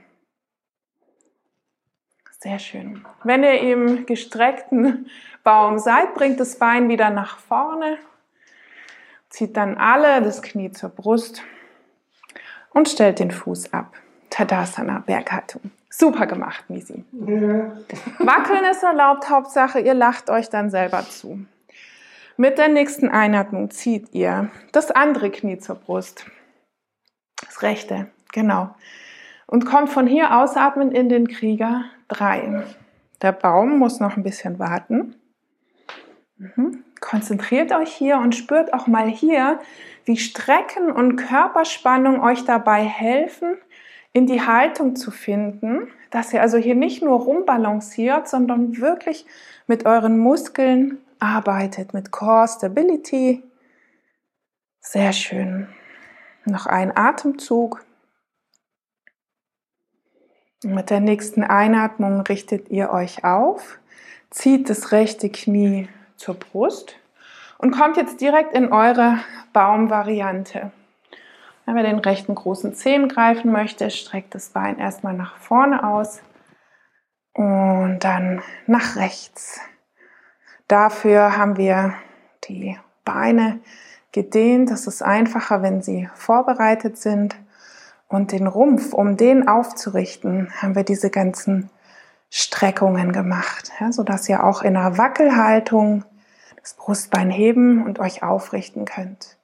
S1: Sehr schön. Wenn ihr im gestreckten Baum seid, bringt das Bein wieder nach vorne, zieht dann alle das Knie zur Brust und stellt den Fuß ab. Tadasana, Berghaltung. Super gemacht, Misi. Ja. Wackeln ist erlaubt, Hauptsache ihr lacht euch dann selber zu. Mit der nächsten Einatmung zieht ihr das andere Knie zur Brust. Das rechte, genau. Und kommt von hier ausatmend in den Krieger 3. Der Baum muss noch ein bisschen warten. Konzentriert euch hier und spürt auch mal hier, wie Strecken und Körperspannung euch dabei helfen, in die Haltung zu finden, dass ihr also hier nicht nur rumbalanciert, sondern wirklich mit euren Muskeln arbeitet, mit Core Stability. Sehr schön. Noch ein Atemzug. Und mit der nächsten Einatmung richtet ihr euch auf, zieht das rechte Knie zur Brust und kommt jetzt direkt in eure Baumvariante. Wenn ihr den rechten großen Zehen greifen möchte, streckt das Bein erstmal nach vorne aus und dann nach rechts. Dafür haben wir die Beine gedehnt. Das ist einfacher, wenn sie vorbereitet sind. Und den Rumpf, um den aufzurichten, haben wir diese ganzen Streckungen gemacht, ja, sodass ihr auch in einer Wackelhaltung das Brustbein heben und euch aufrichten könnt.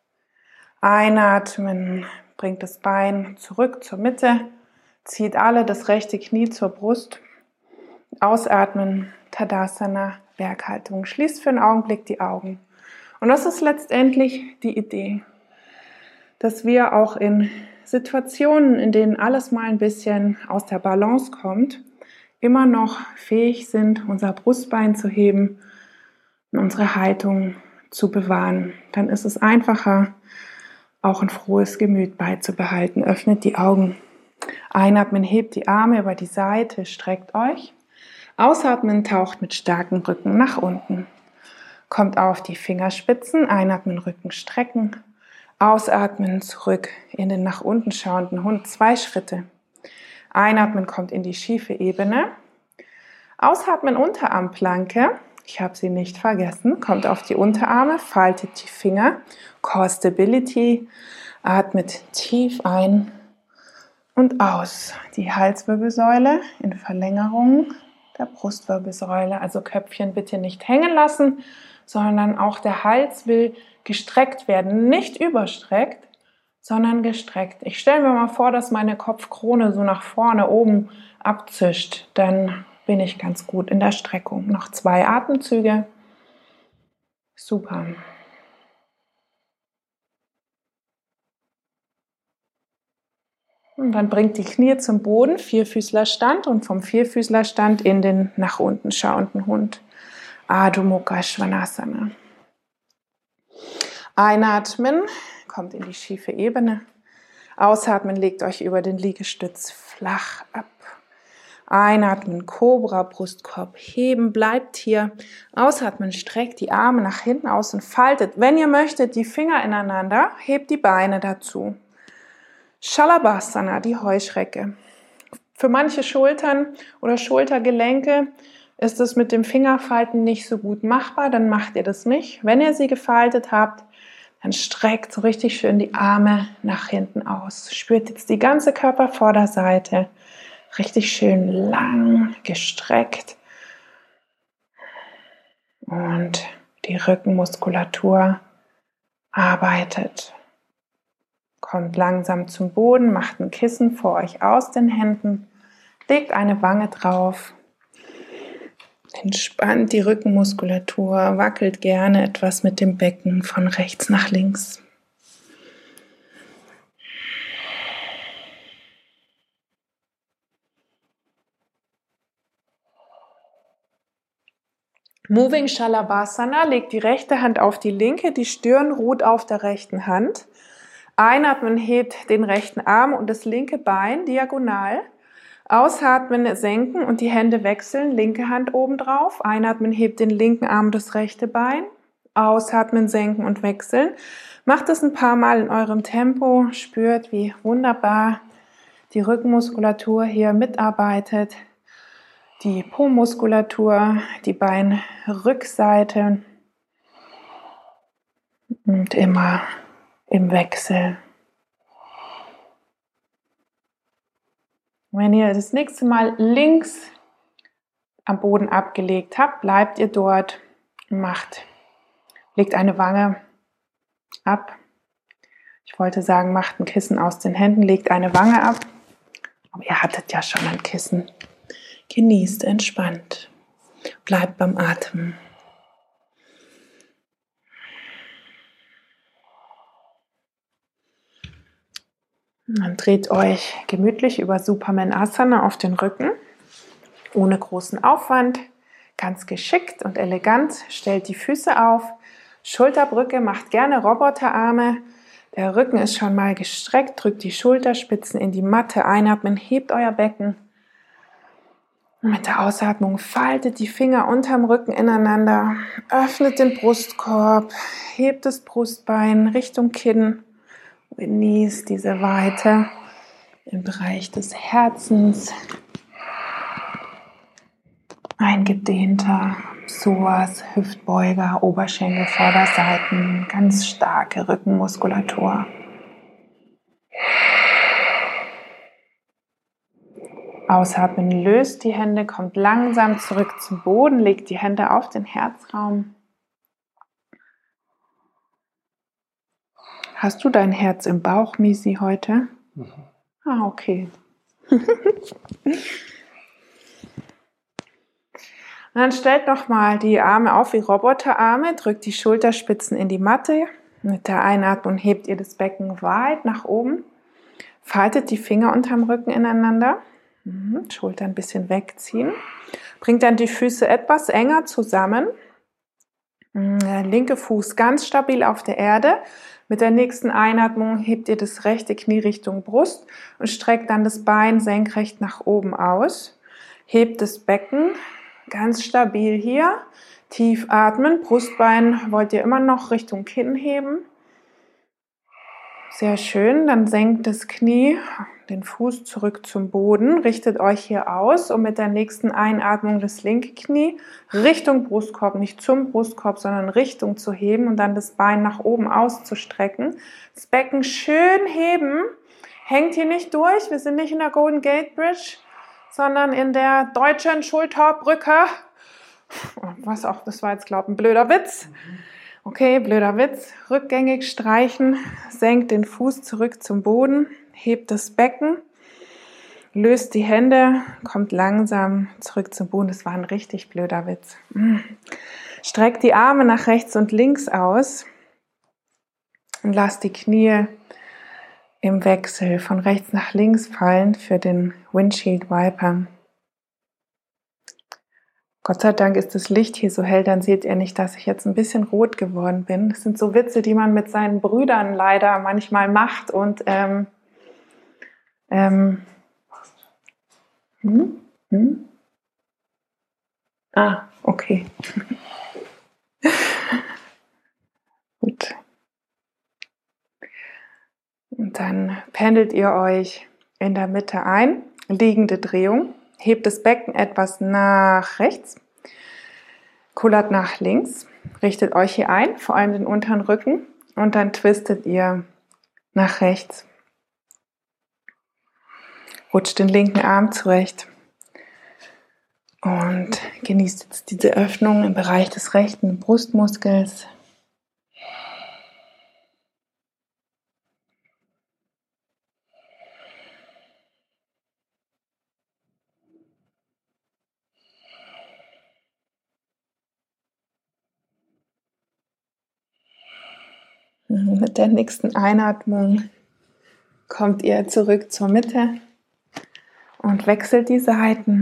S1: Einatmen, bringt das Bein zurück zur Mitte, zieht alle das rechte Knie zur Brust. Ausatmen, Tadasana, Berghaltung. Schließt für einen Augenblick die Augen. Und das ist letztendlich die Idee, dass wir auch in Situationen, in denen alles mal ein bisschen aus der Balance kommt, immer noch fähig sind, unser Brustbein zu heben und unsere Haltung zu bewahren. Dann ist es einfacher, auch ein frohes Gemüt beizubehalten. Öffnet die Augen. Einatmen, hebt die Arme über die Seite, streckt euch. Ausatmen, taucht mit starkem Rücken nach unten. Kommt auf die Fingerspitzen, einatmen, Rücken strecken. Ausatmen, zurück in den nach unten schauenden Hund, 2 Schritte. Einatmen, kommt in die schiefe Ebene. Ausatmen, Unterarmplanke. Ich habe sie nicht vergessen. Kommt auf die Unterarme, faltet die Finger. Core Stability. Atmet tief ein und aus. Die Halswirbelsäule in Verlängerung der Brustwirbelsäule. Also Köpfchen bitte nicht hängen lassen, sondern auch der Hals will gestreckt werden. Nicht überstreckt, sondern gestreckt. Ich stelle mir mal vor, dass meine Kopfkrone so nach vorne oben abzischt. Dann bin ich ganz gut in der Streckung. Noch 2 Atemzüge. Super. Und dann bringt die Knie zum Boden, Vierfüßlerstand und vom Vierfüßlerstand in den nach unten schauenden Hund. Adho Mukha Svanasana. Einatmen, kommt in die schiefe Ebene. Ausatmen, legt euch über den Liegestütz flach ab. Einatmen, Cobra, Brustkorb heben, bleibt hier. Ausatmen, streckt die Arme nach hinten aus und faltet. Wenn ihr möchtet, die Finger ineinander, hebt die Beine dazu. Shalabhasana, die Heuschrecke. Für manche Schultern oder Schultergelenke ist es mit dem Fingerfalten nicht so gut machbar, dann macht ihr das nicht. Wenn ihr sie gefaltet habt, dann streckt so richtig schön die Arme nach hinten aus. Spürt jetzt die ganze Körpervorderseite richtig schön lang gestreckt. Und die Rückenmuskulatur arbeitet. Kommt langsam zum Boden, macht ein Kissen vor euch aus den Händen, legt eine Wange drauf. Entspannt die Rückenmuskulatur, wackelt gerne etwas mit dem Becken von rechts nach links. Moving Shalabhasana, legt die rechte Hand auf die linke, die Stirn ruht auf der rechten Hand. Einatmen, hebt den rechten Arm und das linke Bein diagonal. Ausatmen, senken und die Hände wechseln, linke Hand oben drauf. Einatmen, hebt den linken Arm und das rechte Bein. Ausatmen, senken und wechseln. Macht es ein paar Mal in eurem Tempo. Spürt, wie wunderbar die Rückenmuskulatur hier mitarbeitet. Die Po-Muskulatur, die Beinrückseite. Und immer im Wechsel. Wenn ihr das nächste Mal links am Boden abgelegt habt, bleibt ihr dort und legt eine Wange ab. Ich wollte sagen, macht ein Kissen aus den Händen, legt eine Wange ab. Aber ihr hattet ja schon ein Kissen. Genießt entspannt. Bleibt beim Atmen. Dann dreht euch gemütlich über Superman-Asana auf den Rücken, ohne großen Aufwand, ganz geschickt und elegant. Stellt die Füße auf, Schulterbrücke, macht gerne Roboterarme. Der Rücken ist schon mal gestreckt, drückt die Schulterspitzen in die Matte, einatmen, hebt euer Becken. Und mit der Ausatmung faltet die Finger unterm Rücken ineinander, öffnet den Brustkorb, hebt das Brustbein Richtung Kinn. Genießt diese Weite im Bereich des Herzens. Ein gedehnter Psoas, Hüftbeuger, Oberschenkel, Vorderseiten, ganz starke Rückenmuskulatur. Ausatmen, löst die Hände, kommt langsam zurück zum Boden, legt die Hände auf den Herzraum. Hast du dein Herz im Bauch, Misi, heute? Mhm. Ah, okay. Und dann stellt nochmal die Arme auf wie Roboterarme, drückt die Schulterspitzen in die Matte. Mit der Einatmung hebt ihr das Becken weit nach oben. Faltet die Finger unterm Rücken ineinander. Schulter ein bisschen wegziehen. Bringt dann die Füße etwas enger zusammen. Der linke Fuß ganz stabil auf der Erde. Mit der nächsten Einatmung hebt ihr das rechte Knie Richtung Brust und streckt dann das Bein senkrecht nach oben aus. Hebt das Becken ganz stabil hier. Tief atmen. Brustbein wollt ihr immer noch Richtung Kinn heben. Sehr schön. Dann senkt das Knie, den Fuß zurück zum Boden. Richtet euch hier aus, um mit der nächsten Einatmung das linke Knie Richtung Brustkorb, nicht zum Brustkorb, sondern Richtung zu heben und dann das Bein nach oben auszustrecken. Das Becken schön heben. Hängt hier nicht durch. Wir sind nicht in der Golden Gate Bridge, sondern in der deutschen Schulterbrücke. Was auch, das war jetzt, glaube ich, ein blöder Witz. Okay, blöder Witz. Rückgängig streichen, senkt den Fuß zurück zum Boden, hebt das Becken, löst die Hände, kommt langsam zurück zum Boden. Das war ein richtig blöder Witz. Streckt die Arme nach rechts und links aus und lasst die Knie im Wechsel von rechts nach links fallen für den Windshield Wiper. Gott sei Dank ist das Licht hier so hell, dann seht ihr nicht, dass ich jetzt ein bisschen rot geworden bin. Das sind so Witze, die man mit seinen Brüdern leider manchmal macht. Und okay. Gut. Und dann pendelt ihr euch in der Mitte ein, liegende Drehung. Hebt das Becken etwas nach rechts, kullert nach links, richtet euch hier ein, vor allem den unteren Rücken und dann twistet ihr nach rechts. Rutscht den linken Arm zurecht und genießt jetzt diese Öffnung im Bereich des rechten Brustmuskels. Mit der nächsten Einatmung kommt ihr zurück zur Mitte und wechselt die Seiten.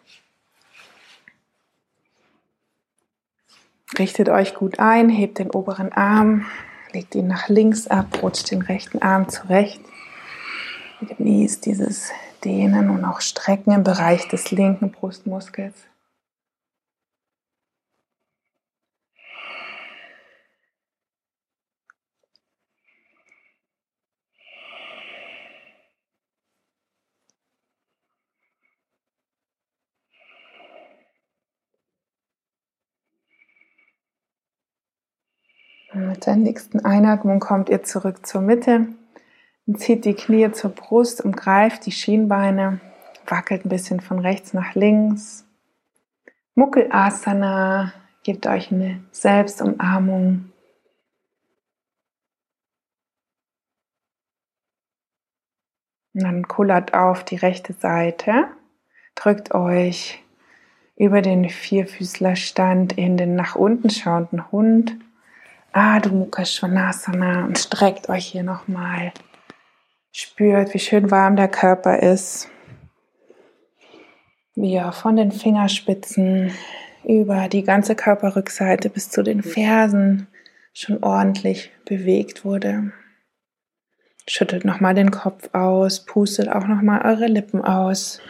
S1: Richtet euch gut ein, hebt den oberen Arm, legt ihn nach links ab, rutscht den rechten Arm zurecht. Genießt dieses Dehnen und auch Strecken im Bereich des linken Brustmuskels. Mit der nächsten Einatmung kommt ihr zurück zur Mitte und zieht die Knie zur Brust, umgreift die Schienbeine, wackelt ein bisschen von rechts nach links. Mukkelasana, gebt euch eine Selbstumarmung. Und dann kullert auf die rechte Seite, drückt euch über den Vierfüßlerstand in den nach unten schauenden Hund. Adho Mukha Svanasana und streckt euch hier nochmal Spürt, wie schön warm der Körper ist. Wie er von den Fingerspitzen über die ganze Körperrückseite bis zu den Fersen schon ordentlich bewegt wurde. Schüttelt nochmal den Kopf aus, pustet auch nochmal eure Lippen aus.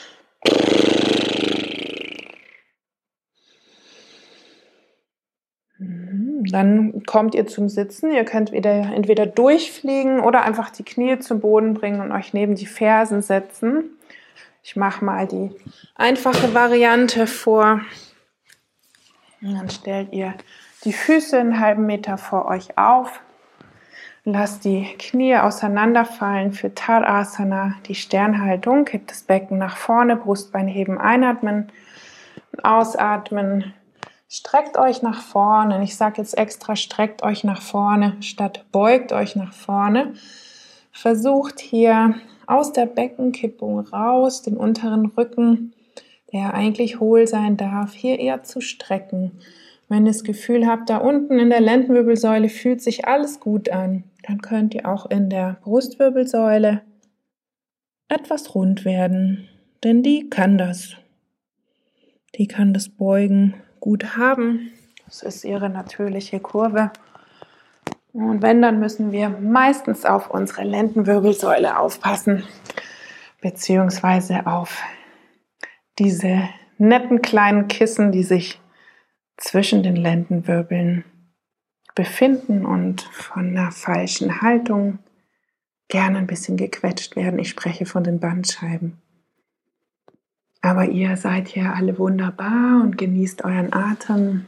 S1: Dann kommt ihr zum Sitzen. Ihr könnt entweder durchfliegen oder einfach die Knie zum Boden bringen und euch neben die Fersen setzen. Ich mache mal die einfache Variante vor. Und dann stellt ihr die Füße einen halben Meter vor euch auf. Lasst die Knie auseinanderfallen für Tadasana, die Sternhaltung. Hebt das Becken nach vorne, Brustbein heben, einatmen, ausatmen. Streckt euch nach vorne. Ich sage jetzt extra, streckt euch nach vorne statt beugt euch nach vorne. Versucht hier aus der Beckenkippung raus, den unteren Rücken, der eigentlich hohl sein darf, hier eher zu strecken. Wenn ihr das Gefühl habt, da unten in der Lendenwirbelsäule fühlt sich alles gut an, dann könnt ihr auch in der Brustwirbelsäule etwas rund werden, denn die kann das. Die kann das Beugen gut haben. Das ist ihre natürliche Kurve. Und wenn, dann müssen wir meistens auf unsere Lendenwirbelsäule aufpassen, beziehungsweise auf diese netten kleinen Kissen, die sich zwischen den Lendenwirbeln befinden und von einer falschen Haltung gerne ein bisschen gequetscht werden. Ich spreche von den Bandscheiben. Aber ihr seid hier alle wunderbar und genießt euren Atem.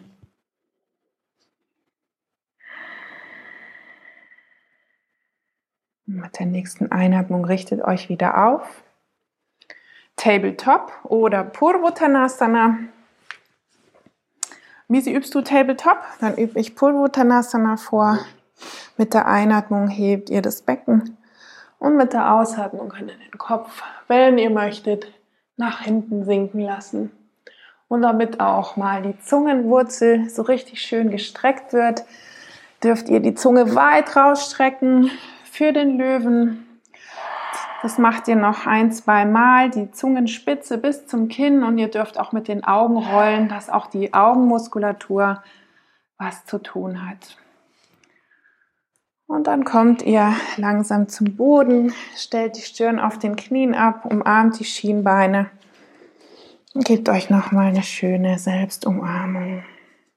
S1: Mit der nächsten Einatmung richtet euch wieder auf. Tabletop oder Purvottanasana. Wie übst du Tabletop? Dann übe ich Purvottanasana vor. Mit der Einatmung hebt ihr das Becken und mit der Ausatmung könnt ihr den Kopf, wenn ihr möchtet, nach hinten sinken lassen. Und damit auch mal die Zungenwurzel so richtig schön gestreckt wird, dürft ihr die Zunge weit rausstrecken für den Löwen. Das macht ihr noch 1-2 Mal, die Zungenspitze bis zum Kinn und ihr dürft auch mit den Augen rollen, dass auch die Augenmuskulatur was zu tun hat. Und dann kommt ihr langsam zum Boden, stellt die Stirn auf den Knien ab, umarmt die Schienbeine und gebt euch nochmal eine schöne Selbstumarmung.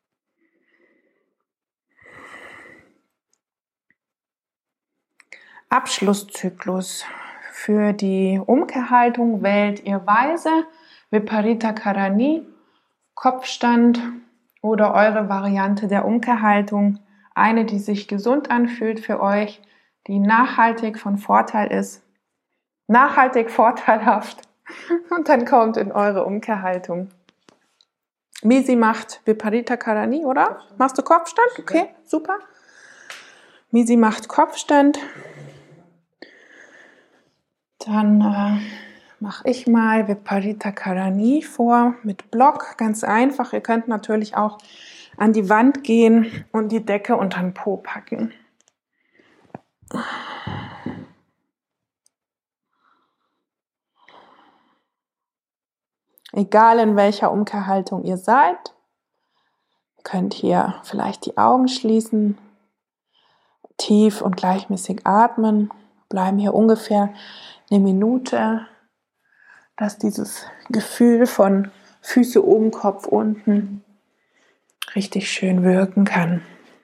S1: Abschlusszyklus. Für die Umkehrhaltung wählt ihr weise Viparita Karani, Kopfstand oder eure Variante der Umkehrhaltung. Eine, die sich gesund anfühlt für euch, die nachhaltig von Vorteil ist, nachhaltig vorteilhaft und dann kommt in eure Umkehrhaltung. Misi macht Viparita Karani, oder? Machst du Kopfstand? Okay, super. Misi macht Kopfstand. Dann mache ich mal Viparita Karani vor mit Block, ganz einfach. Ihr könnt natürlich auch an die Wand gehen und die Decke unter den Po packen. Egal in welcher Umkehrhaltung ihr seid, ihr könnt hier vielleicht die Augen schließen, tief und gleichmäßig atmen, bleiben hier ungefähr eine Minute, dass dieses Gefühl von Füße oben, Kopf unten richtig schön wirken kann.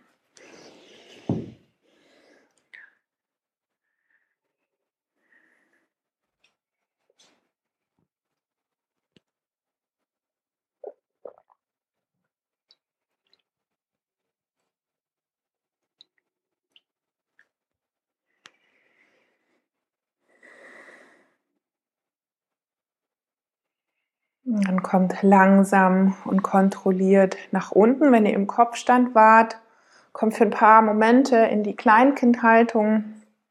S1: Dann kommt langsam und kontrolliert nach unten, wenn ihr im Kopfstand wart. Kommt für ein paar Momente in die Kleinkindhaltung.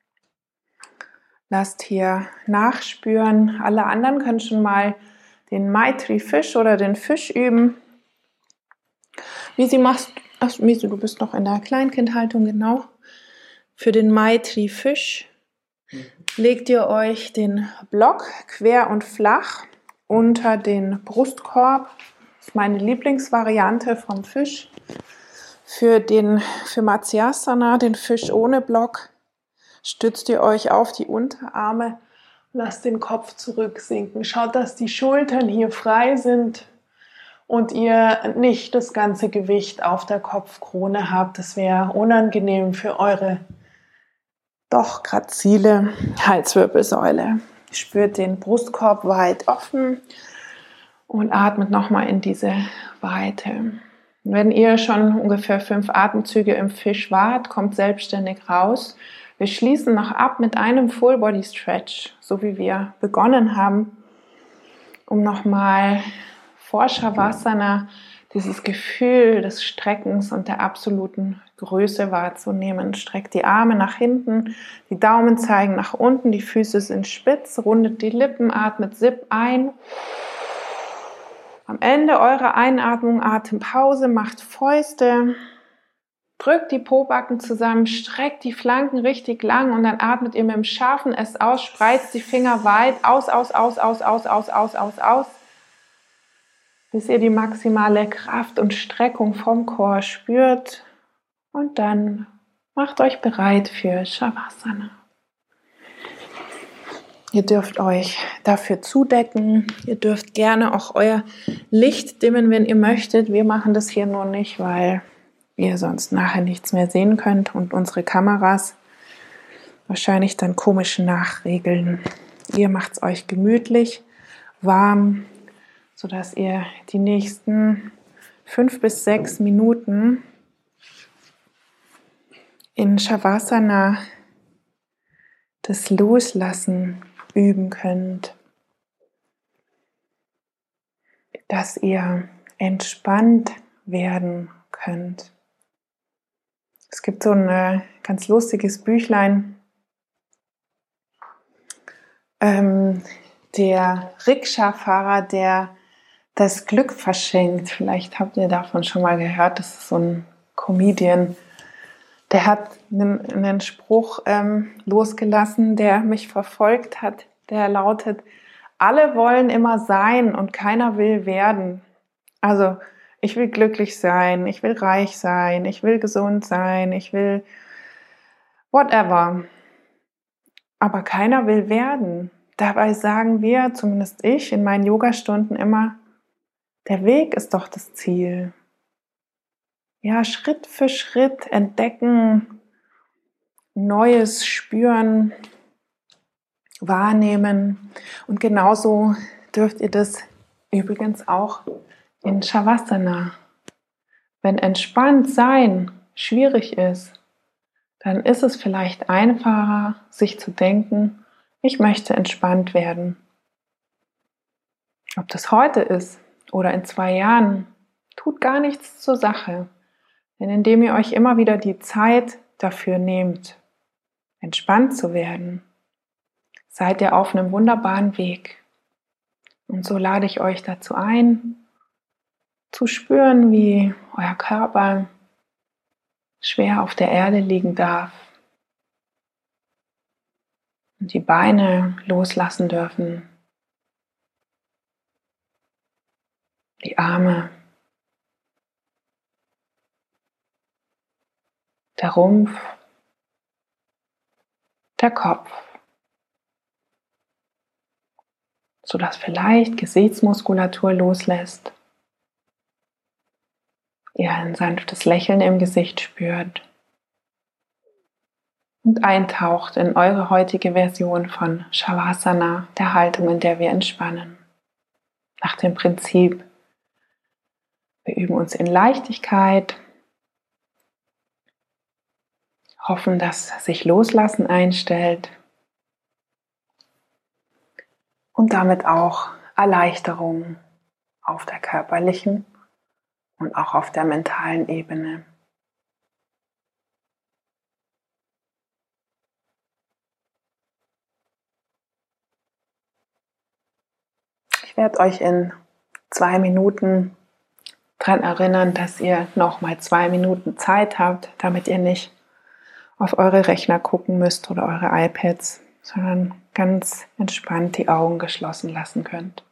S1: Lasst hier nachspüren. Alle anderen können schon mal den Maitri-Fisch oder den Fisch üben. Misi, du bist noch in der Kleinkindhaltung, genau. Für den Maitri-Fisch legt ihr euch den Block quer und flach unter den Brustkorb. Das ist meine Lieblingsvariante vom Fisch. Für Matsyasana, den Fisch ohne Block, stützt ihr euch auf die Unterarme, lasst den Kopf zurücksinken. Schaut, dass die Schultern hier frei sind und ihr nicht das ganze Gewicht auf der Kopfkrone habt. Das wäre unangenehm für eure doch grazile Halswirbelsäule. Spürt den Brustkorb weit offen und atmet nochmal in diese Weite. Wenn ihr schon ungefähr 5 Atemzüge im Fisch wart, kommt selbstständig raus. Wir schließen noch ab mit einem Full Body Stretch, so wie wir begonnen haben, um nochmal vor Shavasana dieses Gefühl des Streckens und der absoluten Größe wahrzunehmen. Streckt die Arme nach hinten, die Daumen zeigen nach unten, die Füße sind spitz, rundet die Lippen, atmet Sip ein. Am Ende eurer Einatmung Atempause, macht Fäuste, drückt die Pobacken zusammen, streckt die Flanken richtig lang und dann atmet ihr mit dem scharfen S aus, spreizt die Finger weit, aus, bis ihr die maximale Kraft und Streckung vom Core spürt und dann macht euch bereit für Shavasana. Ihr dürft euch dafür zudecken. Ihr dürft gerne auch euer Licht dimmen, wenn ihr möchtet. Wir machen das hier nur nicht, weil ihr sonst nachher nichts mehr sehen könnt und unsere Kameras wahrscheinlich dann komisch nachregeln. Ihr macht es euch gemütlich, warm, sodass ihr die nächsten 5 bis 6 Minuten in Shavasana das Loslassen üben könnt, dass ihr entspannt werden könnt. Es gibt so ein ganz lustiges Büchlein, der Rikscha-Fahrer, der das Glück verschenkt. Vielleicht habt ihr davon schon mal gehört, das ist so ein Comedian. Der hat einen Spruch losgelassen, der mich verfolgt hat. Der lautet: Alle wollen immer sein und keiner will werden. Also ich will glücklich sein, ich will reich sein, ich will gesund sein, ich will whatever. Aber keiner will werden. Dabei sagen wir, zumindest ich, in meinen Yogastunden immer, der Weg ist doch das Ziel. Ja, Schritt für Schritt entdecken, Neues spüren, wahrnehmen. Und genauso dürft ihr das übrigens auch in Shavasana. Wenn entspannt sein schwierig ist, dann ist es vielleicht einfacher, sich zu denken, ich möchte entspannt werden. Ob das heute ist oder in 2 Jahren, tut gar nichts zur Sache. Denn indem ihr euch immer wieder die Zeit dafür nehmt, entspannt zu werden, seid ihr auf einem wunderbaren Weg. Und so lade ich euch dazu ein, zu spüren, wie euer Körper schwer auf der Erde liegen darf und die Beine loslassen dürfen, die Arme, der Rumpf, der Kopf, sodass vielleicht Gesichtsmuskulatur loslässt, ihr ein sanftes Lächeln im Gesicht spürt und eintaucht in eure heutige Version von Shavasana, der Haltung, in der wir entspannen. Nach dem Prinzip, wir üben uns in Leichtigkeit, hoffen, dass sich Loslassen einstellt und damit auch Erleichterung auf der körperlichen und auch auf der mentalen Ebene. Ich werde euch in 2 Minuten daran erinnern, dass ihr nochmal 2 Minuten Zeit habt, damit ihr nicht auf eure Rechner gucken müsst oder eure iPads. sondern ganz entspannt die Augen geschlossen lassen könnt.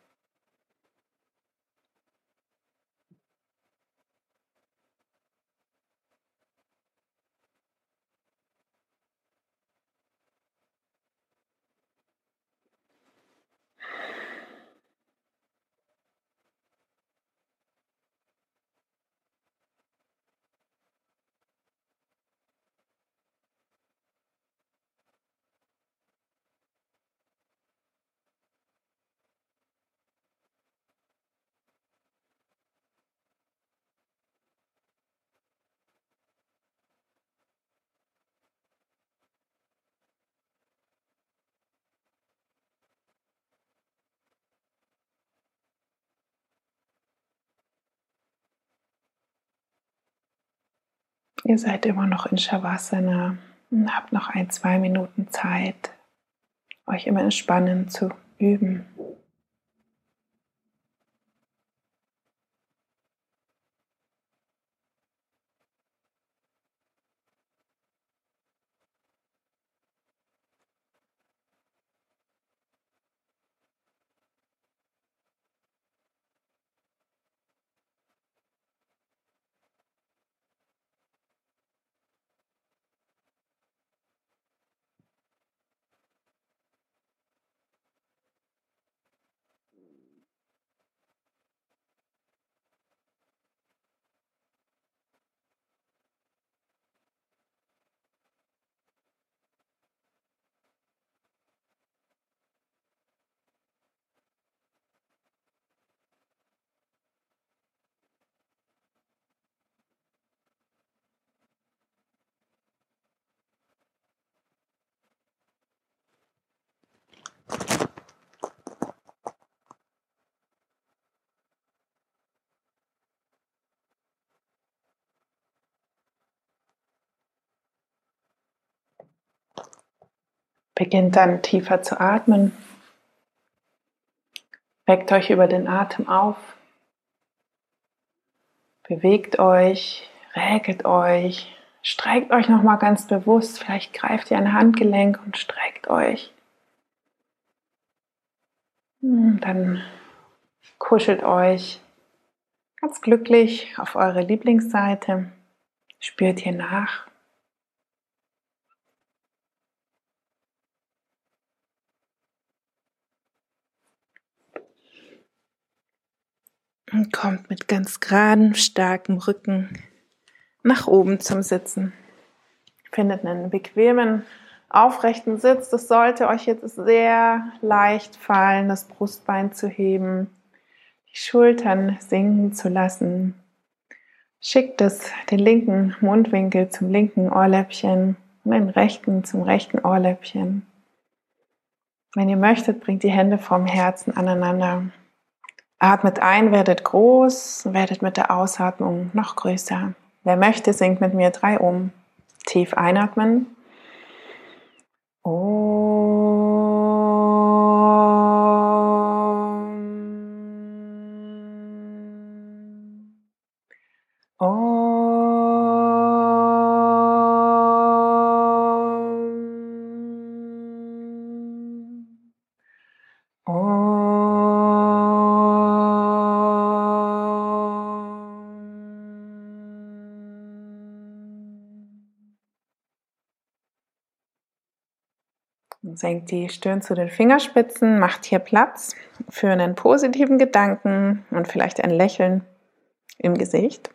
S1: Ihr seid immer noch in Shavasana und habt noch 1-2 Minuten Zeit, euch im Entspannen zu üben. Beginnt dann tiefer zu atmen. Weckt euch über den Atem auf. Bewegt euch, räkelt euch, streckt euch nochmal ganz bewusst. Vielleicht greift ihr ein Handgelenk und streckt euch. Dann kuschelt euch ganz glücklich auf eure Lieblingsseite. Spürt hier nach. Und kommt mit ganz geradem, starkem Rücken nach oben zum Sitzen. Findet einen bequemen, aufrechten Sitz. Das sollte euch jetzt sehr leicht fallen, das Brustbein zu heben, die Schultern sinken zu lassen. Schickt den linken Mundwinkel zum linken Ohrläppchen und den rechten zum rechten Ohrläppchen. Wenn ihr möchtet, bringt die Hände vom Herzen aneinander. Atmet ein, werdet groß, werdet mit der Ausatmung noch größer. Wer möchte, singt mit mir 3 um. Tief einatmen. Senkt die Stirn zu den Fingerspitzen, macht hier Platz für einen positiven Gedanken und vielleicht ein Lächeln im Gesicht.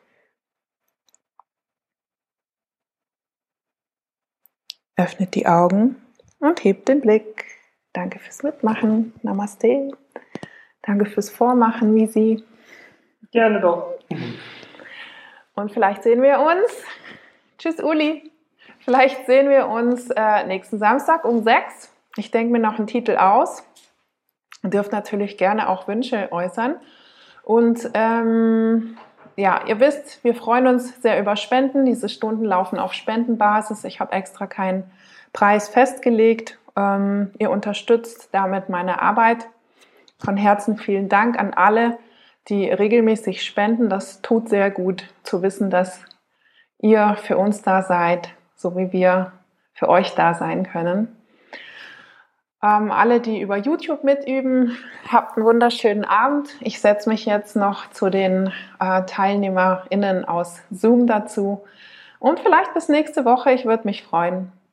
S1: Öffnet die Augen und hebt den Blick. Danke fürs Mitmachen. Namaste. Danke fürs Vormachen, Visi.
S2: Gerne doch.
S1: Und vielleicht sehen wir uns. Tschüss, Uli. Vielleicht sehen wir uns nächsten Samstag um 6. Ich denke mir noch einen Titel aus. Ihr dürft natürlich gerne auch Wünsche äußern. Und ihr wisst, wir freuen uns sehr über Spenden. Diese Stunden laufen auf Spendenbasis. Ich habe extra keinen Preis festgelegt. Ihr unterstützt damit meine Arbeit. Von Herzen vielen Dank an alle, die regelmäßig spenden. Das tut sehr gut zu wissen, dass ihr für uns da seid, so wie wir für euch da sein können. Alle, die über YouTube mitüben, habt einen wunderschönen Abend. Ich setze mich jetzt noch zu den TeilnehmerInnen aus Zoom dazu. Und vielleicht bis nächste Woche. Ich würde mich freuen.